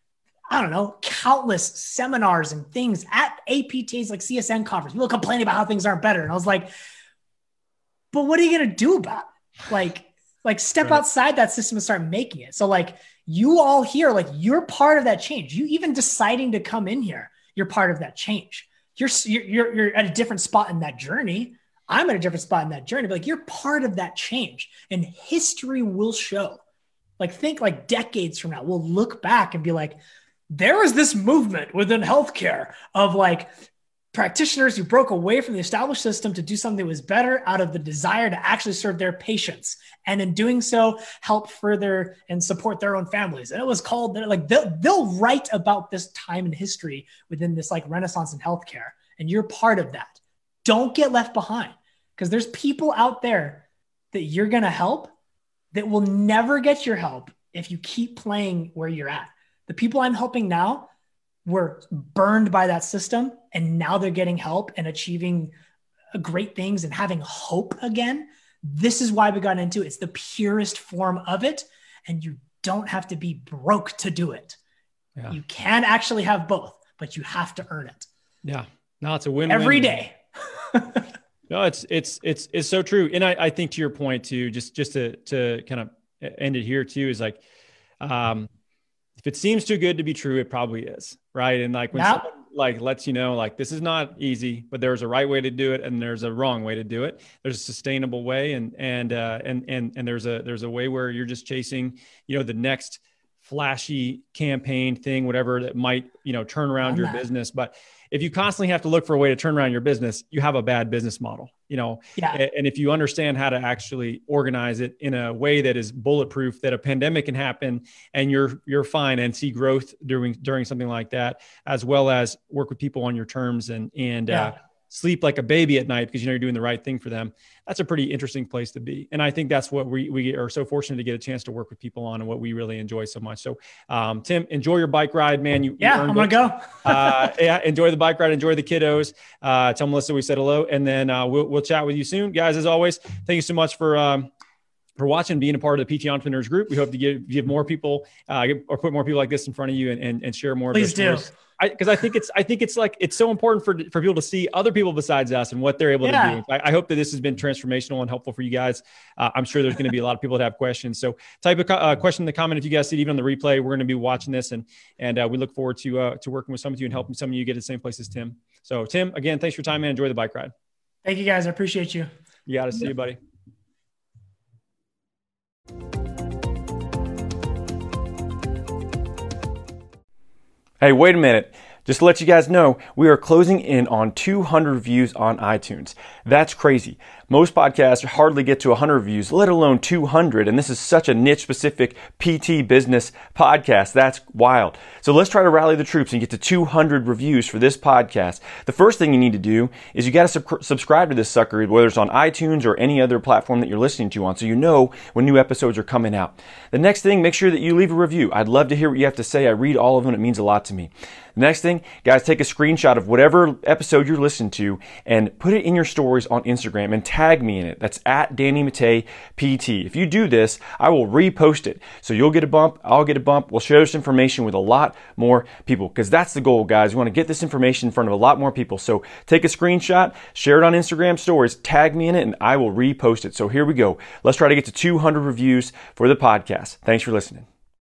I don't know, countless seminars and things at APTA's like CSN conference. People complaining about how things aren't better. And I was like, but what are you going to do about it? Like step outside that system and start making it. So like you all here, like you're part of that change. You even deciding to come in here, you're part of that change. You're at a different spot in that journey. I'm at a different spot in that journey, but like you're part of that change, and history will show. Like think like decades from now, we'll look back and be like, there was this movement within healthcare of like practitioners who broke away from the established system to do something that was better out of the desire to actually serve their patients. And in doing so, help further and support their own families. And it was called, like, they'll write about this time in history within this like renaissance in healthcare. And you're part of that. Don't get left behind, because there's people out there that you're going to help that will never get your help if you keep playing where you're at. The people I'm helping now were burned by that system, and now they're getting help and achieving great things and having hope again. This is why we got into it. It's the purest form of it, and you don't have to be broke to do it. Yeah. You can actually have both, but you have to earn it. Yeah. No, it's a win-win every day. No, it's so true. And I think to your point too, just to kind of end it here too, is like, if it seems too good to be true, it probably is, right? And like when someone like lets you know, like this is not easy, but there's a right way to do it, and there's a wrong way to do it. There's a sustainable way, and there's a way where you're just chasing, the next flashy campaign thing, whatever that might, turn around your business. But if you constantly have to look for a way to turn around your business, you have a bad business model, And if you understand how to actually organize it in a way that is bulletproof, that a pandemic can happen and you're fine, and see growth during something like that, as well as work with people on your terms and sleep like a baby at night because you're doing the right thing for them. That's a pretty interesting place to be. And I think that's what we are so fortunate to get a chance to work with people on, and what we really enjoy so much. So Tim, enjoy your bike ride, man. I'm going to go. Enjoy the bike ride. Enjoy the kiddos. Tell Melissa we said hello, and then we'll chat with you soon. Guys, as always, thank you so much for watching, being a part of the PT Entrepreneurs Group. We hope to give more people or put more people like this in front of you and share more. Please do. Because I think it's so important for people to see other people besides us and what they're able to do. I hope that this has been transformational and helpful for you guys. I'm sure there's going to be a lot of people that have questions. So type a question in the comment if you guys see it, even on the replay. We're going to be watching this, and we look forward to working with some of you and helping some of you get to the same place as Tim. So Tim, again, thanks for your time, man. Enjoy the bike ride. Thank you, guys. I appreciate you. You got to see you, buddy. Hey, wait a minute. Just to let you guys know, we are closing in on 200 reviews on iTunes. That's crazy. Most podcasts hardly get to 100 reviews, let alone 200. And this is such a niche specific PT business podcast. That's wild. So let's try to rally the troops and get to 200 reviews for this podcast. The first thing you need to do is you got to subscribe to this sucker, whether it's on iTunes or any other platform that you're listening to on, so you know when new episodes are coming out. The next thing, make sure that you leave a review. I'd love to hear what you have to say. I read all of them. It means a lot to me. The next thing, guys, take a screenshot of whatever episode you're listening to and put it in your stories on Instagram and tag me in it. That's at Danny Mattei PT. If you do this, I will repost it. So you'll get a bump, I'll get a bump. We'll share this information with a lot more people, because that's the goal, guys. We want to get this information in front of a lot more people. So take a screenshot, share it on Instagram stories, tag me in it, and I will repost it. So here we go. Let's try to get to 200 reviews for the podcast. Thanks for listening.